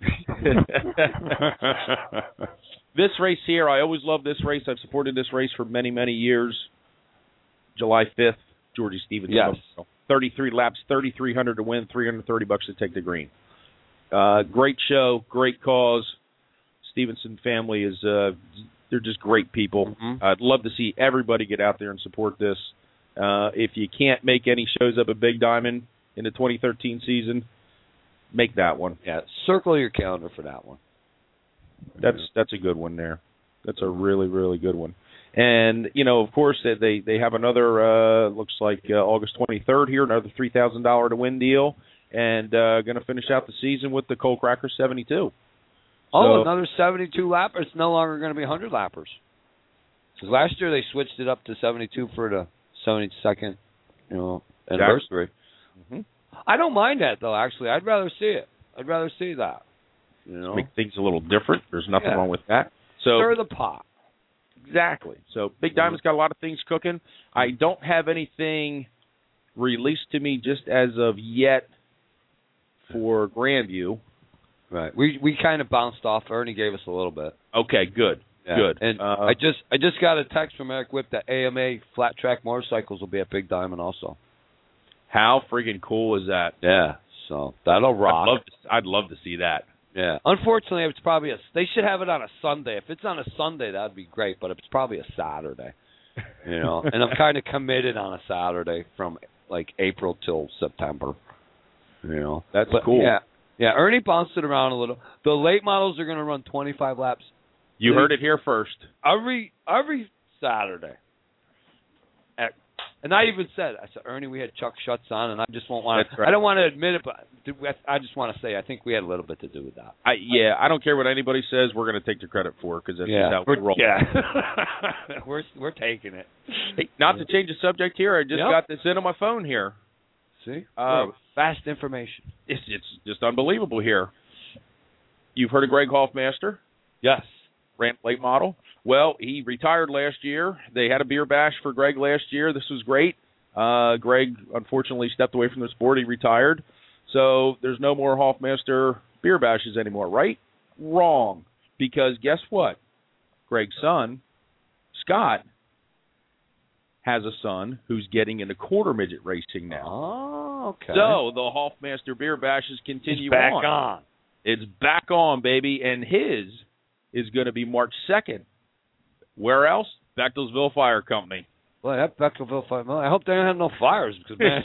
This race here, I always love this race. I've supported this race for many, many years. July 5th, Georgie Stevenson. Yes. 33 laps, $3,300 to win, $330 to take the green. Great show, great cause. Stevenson family is they're just great people. Mm-hmm. I'd love to see everybody get out there and support this. If you can't make any shows up at Big Diamond in the 2013 season, make that one. Yeah, circle your calendar for that one. That's a good one there. That's a really, really good one. And, of course, they have another, looks like August 23rd here, another $3,000 to win deal, and going to finish out the season with the Coal Cracker 72. Another 72 lapper. It's no longer going to be 100 lappers. Because last year they switched it up to 72 for the 72nd, anniversary. Mm-hmm. I don't mind that, though, actually. I'd rather see it. I'd rather see that. Make things a little different. There's nothing wrong with that. So stir the pot. Exactly. So Big Diamond's got a lot of things cooking. I don't have anything released to me just as of yet for Grandview. Right. We kind of bounced off. Ernie gave us a little bit. Okay, good. Yeah. Good. And I just got a text from Eric Whip that AMA flat track motorcycles will be at Big Diamond also. How freaking cool is that? Yeah. So that'll rock. I'd love to see that. Yeah. Unfortunately, it's probably they should have it on a Sunday. If it's on a Sunday, that'd be great. But it's probably a Saturday. And I'm kind of committed on a Saturday from like April till September. That's cool. Yeah. Yeah. Ernie bounced it around a little. The late models are going to run 25 laps. You heard it here first. Every Saturday. And I even said, Ernie, we had Chuck Schutz on, and I just won't want to. Right. I don't want to admit it, but I just want to say I think we had a little bit to do with that. I don't care what anybody says. We're going to take the credit for it because that's how we roll. Yeah, we're taking it. Hey, not to change the subject here. I just got this in on my phone here. See, fast information. It's just unbelievable here. You've heard of Greg Hoffmaster? Yes. Ramp late model. Well, he retired last year. They had a beer bash for Greg last year. This was great. Greg, unfortunately, stepped away from the sport. He retired. So there's no more Hoffmaster beer bashes anymore, right? Wrong. Because guess what? Greg's son, Scott, has a son who's getting into quarter midget racing now. Oh, okay. So the Hoffmaster beer bashes continue back on. It's back on, baby. And his is going to be March 2nd. Where else? Bechtelsville Fire Company. Well, that Bechtelsville Fire. I hope they don't have no fires because man,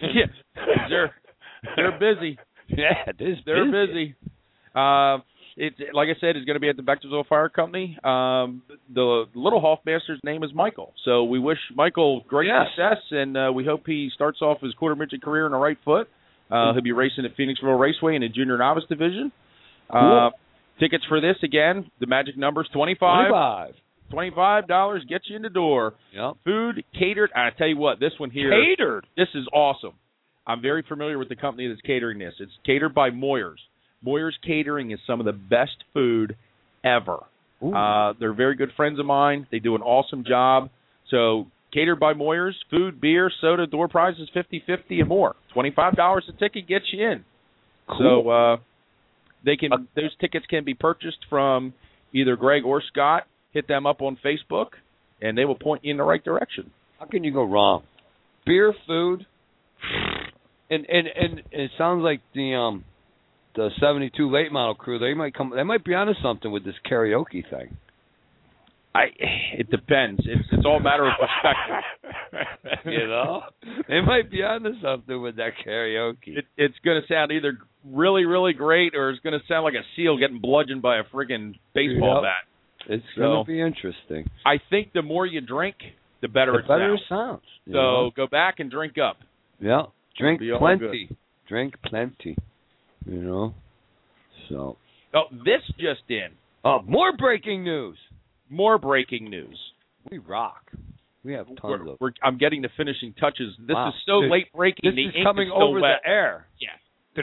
they're busy. Yeah, it is. They're busy. It's like I said, it's going to be at the Bechtelsville Fire Company. The little Hoffmaster's name is Michael, so we wish Michael great success, and we hope he starts off his quarter midget career on the right foot. He'll be racing at Phoenixville Raceway in the junior novice division. Cool. Tickets for this again. The magic number is $25. $25 gets you in the door. Yep. Food catered. I tell you what, this one here. Catered. This is awesome. I'm very familiar with the company that's catering this. It's catered by Moyers. Moyers Catering is some of the best food ever. They're very good friends of mine. They do an awesome job. So catered by Moyers, food, beer, soda, door prizes, 50/50 and more. $25 a ticket gets you in. Cool. So those tickets can be purchased from either Greg or Scott. Hit them up on Facebook, and they will point you in the right direction. How can you go wrong? Beer, food, and it sounds like the 72 late model crew. They might be onto something with this karaoke thing. It depends. It's all a matter of perspective. You know, they might be onto something with that karaoke. It's going to sound either really, really great, or it's going to sound like a seal getting bludgeoned by a friggin' baseball bat. It's going to be interesting. I think the more you drink, the better it sounds. So go back and drink up. Yeah, drink plenty. Drink plenty. You know. So. Oh, this just in. More breaking news. More breaking news. We rock. We have tons of. I'm getting the finishing touches. This is so late breaking. This is coming over the air. Yeah.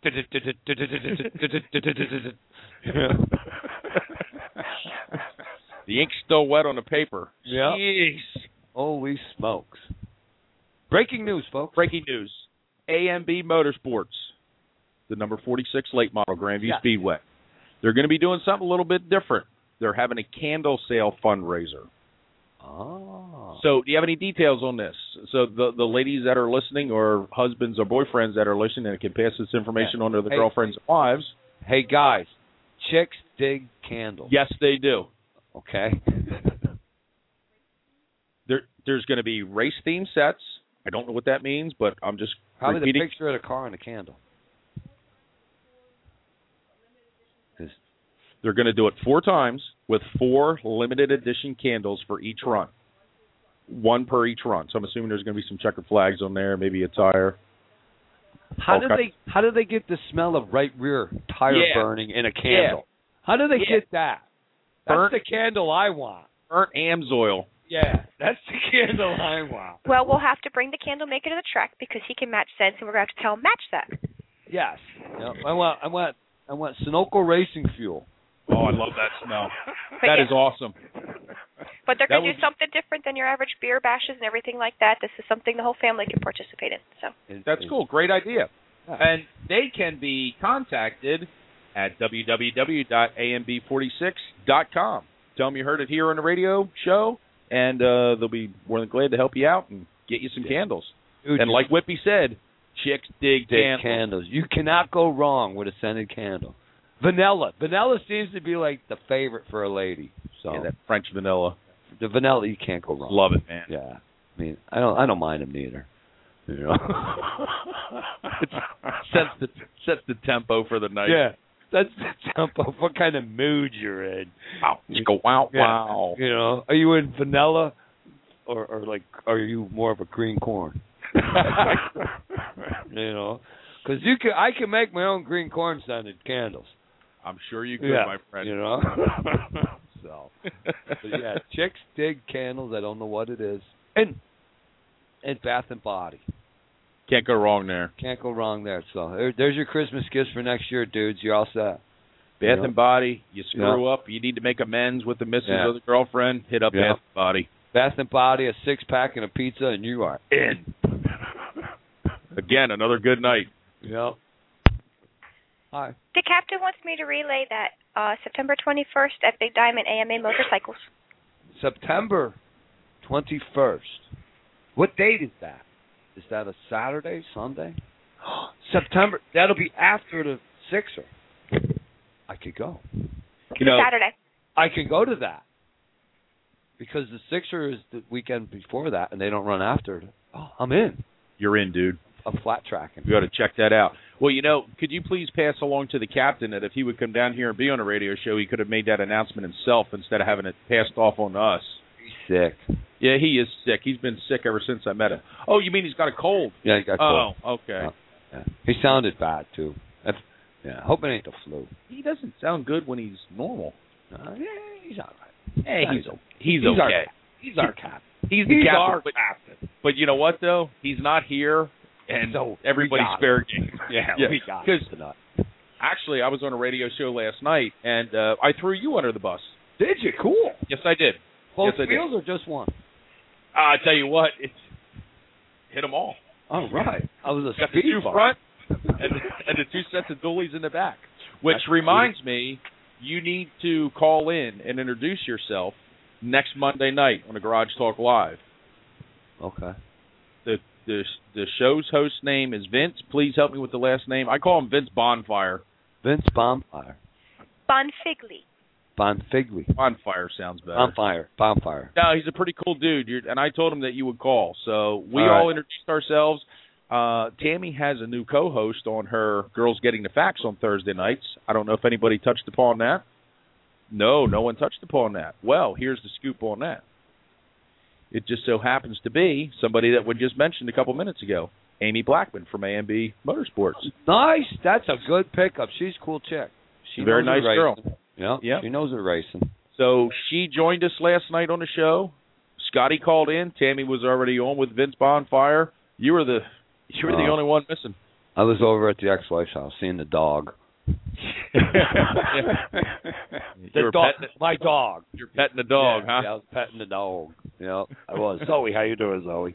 The ink's still wet on the paper. Yeah. Jeez. Holy smokes. Breaking news, folks. Breaking news. AMB Motorsports, the number 46 late model Grandview Speedway. They're going to be doing something a little bit different. They're having a candle sale fundraiser. Oh. So do you have any details on this? So the ladies that are listening, or husbands or boyfriends that are listening and can pass this information on to their girlfriends and wives. Hey, guys, chicks dig candles. Yes, they do. Okay. There's going to be race-themed sets. I don't know what that means, but I'm just probably repeating. The picture of the car and the candle. They're going to do it 4 times with 4 limited edition candles for each run. 1 per each run. So I'm assuming there's going to be some checkered flags on there, maybe a tire. How do they get the smell of right rear tire burning in a candle? How do they get that? That's the candle I want. Burnt AMSOIL. Yeah, that's the candle I want. Well, we'll have to bring the candle maker to the track because he can match scents, and we're going to have to tell him match that. Yes. Yep. I want Sunoco racing fuel. Oh, I love that smell. That is awesome. But they're going to do something different than your average beer bashes and everything like that. This is something the whole family can participate in. So that's cool. Great idea. Yeah. And they can be contacted at www.amb46.com. Tell them you heard it here on the radio show, and they'll be more than glad to help you out and get you some candles. Dude, and like Whippy said, chicks dig candles. You cannot go wrong with a scented candle. Vanilla seems to be like the favorite for a lady. So that French vanilla. The vanilla, you can't go wrong. Love it, man. Yeah, I mean, I don't mind them neither. You know, it sets the tempo for the night. Yeah, that's the tempo. What kind of mood you're in? Wow, just go wow, wow. You know, are you in vanilla, or like, are you more of a green corn? You know, because I can make my own green corn scented candles. I'm sure you could, my friend. You know. So, but yeah, chicks dig candles. I don't know what it is. And Bath and Body. Can't go wrong there. Can't go wrong there. So there's your Christmas gifts for next year, dudes. You're all set. Bath and Body. You screw up. You need to make amends with the missus or the girlfriend. Hit up Bath and Body. Bath and Body, a 6-pack and a pizza, and you are in. Again, another good night. Yep. Hi. The captain wants me to relay that September 21st at Big Diamond AMA Motorcycles. September 21st. What date is that? Is that a Saturday, Sunday? September. That'll be after the Sixer. I could go. Saturday. I can go to that. Because the Sixer is the weekend before that, and they don't run after it. Oh, I'm in. You're in, dude. I'm flat tracking. You got to check that out. Well, could you please pass along to the captain that if he would come down here and be on a radio show, he could have made that announcement himself instead of having it passed off on us. He's sick. Yeah, he is sick. He's been sick ever since I met him. Oh, you mean he's got a cold? Yeah, he got a cold. Oh, okay. Yeah. He sounded bad, too. I hope it ain't the flu. He doesn't sound good when he's normal. Yeah, he's all right. Hey, he's okay. He's our captain. He's the captain. But you know what, though? He's not here. And everybody's fair game. Yeah, we got it tonight. Actually, I was on a radio show last night, and I threw you under the bus. Did you? Cool. Yes, I did. Both wheels or just one? I tell you what, hit them all. Oh, right. I was a got the 2 front and the 2 sets of dualies in the back. Which reminds me, you need to call in and introduce yourself next Monday night on the Garage Talk Live. Okay. The show's host name is Vince. Please help me with the last name. I call him Vince Bonfire. Vince Bonfire. Bonfigley. Bonfigli. Bonfire sounds better. Bonfire. No, he's a pretty cool dude. And I told him that you would call. So we All right. all introduced ourselves. Tammy has a new co-host on her Girls Getting the Facts on Thursday nights. I don't know if anybody touched upon that. No one touched upon that. Well, here's the scoop on that. It just so happens to be somebody that we just mentioned a couple minutes ago, Amy Blackman from A&B Motorsports. Nice. That's a good pickup. She's a cool chick. She Very knows nice her girl. racing. Yeah, she knows her racing. So she joined us last night on the show. Scotty called in. Tammy was already on with Vince Bonfire. You were the only one missing. I was over at the ex-wife's house seeing the dog. My dog. You're petting the dog, huh? Yeah, I was petting the dog. Yeah, I was. Zoe, how you doing, Zoe?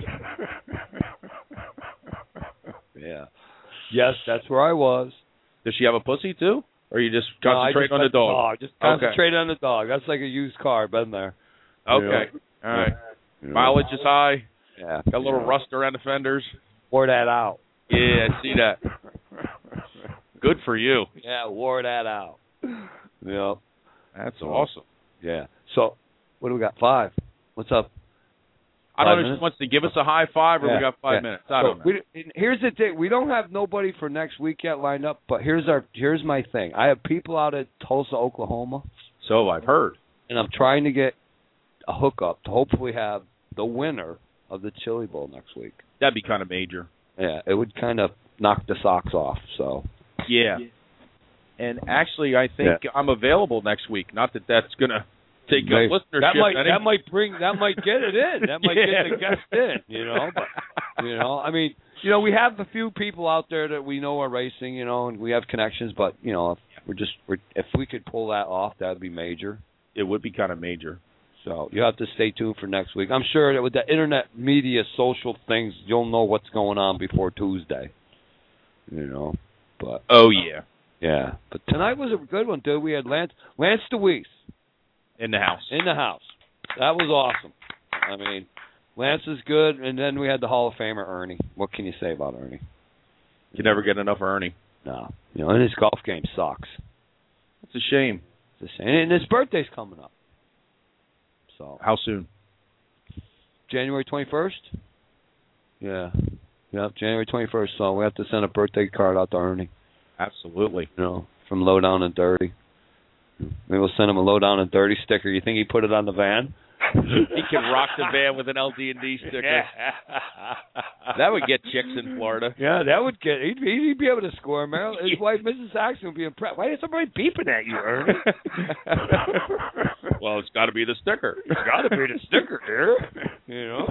Yeah. Yes, that's where I was. Does she have a pussy too? Or you just concentrate on the dog? Just concentrate on the dog. That's like a used car. Been there. Okay. All right. Mileage is high. Yeah. Got a little rust around the fenders. Wore that out. Yeah, I see that. Good for you. Yeah, wore that out. Yeah. That's awesome. Yeah. So, what do we got? 5. What's up? I don't know if she wants to give us a high five or we got 5 minutes. I don't know. Here's the thing. We don't have nobody for next week yet lined up, but here's my thing. I have people out at Tulsa, Oklahoma. So I've heard. And I'm trying to get a hookup to hopefully have the winner of the Chili Bowl next week. That'd be kind of major. Yeah, it would kind of knock the socks off, so. Yeah. And actually, I think I'm available next week. Not that that's going to take up listenership. That might get it in. That might get the guest in, But, I mean, we have a few people out there that we know are racing, and we have connections. But if we could pull that off, that'd be major. It would be kind of major. So you have to stay tuned for next week. I'm sure that with the internet media, social things, you'll know what's going on before Tuesday. But oh yeah. Yeah, but tonight was a good one, dude. We had Lance DeWeese in the house. That was awesome. I mean, Lance is good, and then we had the Hall of Famer Ernie. What can you say about Ernie? You never get enough of Ernie. No, and his golf game sucks. It's a shame. And his birthday's coming up. So how soon? January 21st. Yeah, January 21st. So we have to send a birthday card out to Ernie. Absolutely. From Low Down and Dirty. Maybe we'll send him a Low Down and Dirty sticker. You think he put it on the van? He can rock the van with an LD&D sticker. Yeah. That would get chicks in Florida. Yeah, that would get. He'd be able to score, Meryl. His wife, Mrs. Saxon, would be impressed. Why is somebody beeping at you, Ernie? Well, it's got to be the sticker. It's got to be the sticker, dear.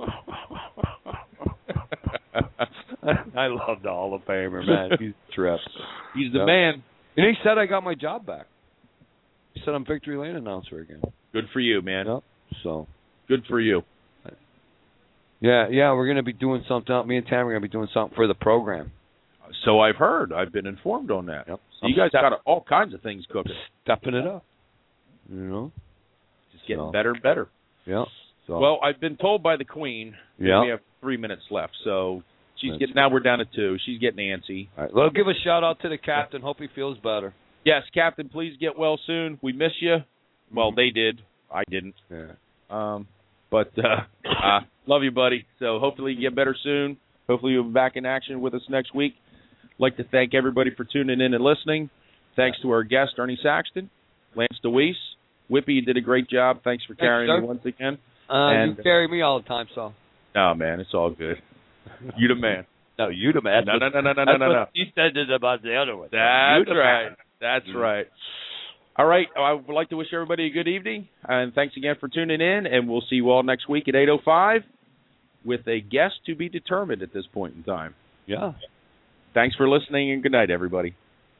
I love the Hall of Famer, man. He's terrific. He's the man. And he said I got my job back. He said I'm Victory Lane announcer again. Good for you, man. Yep. So good for you. Yeah, we're going to be doing something. Me and Tam are going to be doing something for the program. So I've heard. I've been informed on that. Yep. So you guys got all kinds of things cooking. Stepping it up. Just getting better and better. Yeah. So. Well, I've been told by the Queen that we have 3 minutes left. So now we're down to 2. She's getting antsy. All right. Well, give a shout out to the captain. Hope he feels better. Yes, Captain, please get well soon. We miss you. Well, they did. I didn't. Yeah. But love you, buddy. So hopefully you get better soon. Hopefully you'll be back in action with us next week. I'd like to thank everybody for tuning in and listening. Thanks to our guest, Ernie Saxton, Lance DeWeese. Whippy, you did a great job. Thanks for carrying me once again. You carry me all the time, so. No, man, it's all good. You the man. No, you the man. No. You said it about the other one. That's right. That's right. All right. I would like to wish everybody a good evening, and thanks again for tuning in, and we'll see you all next week at 8:05 with a guest to be determined at this point in time. Yeah. Thanks for listening, and good night, everybody.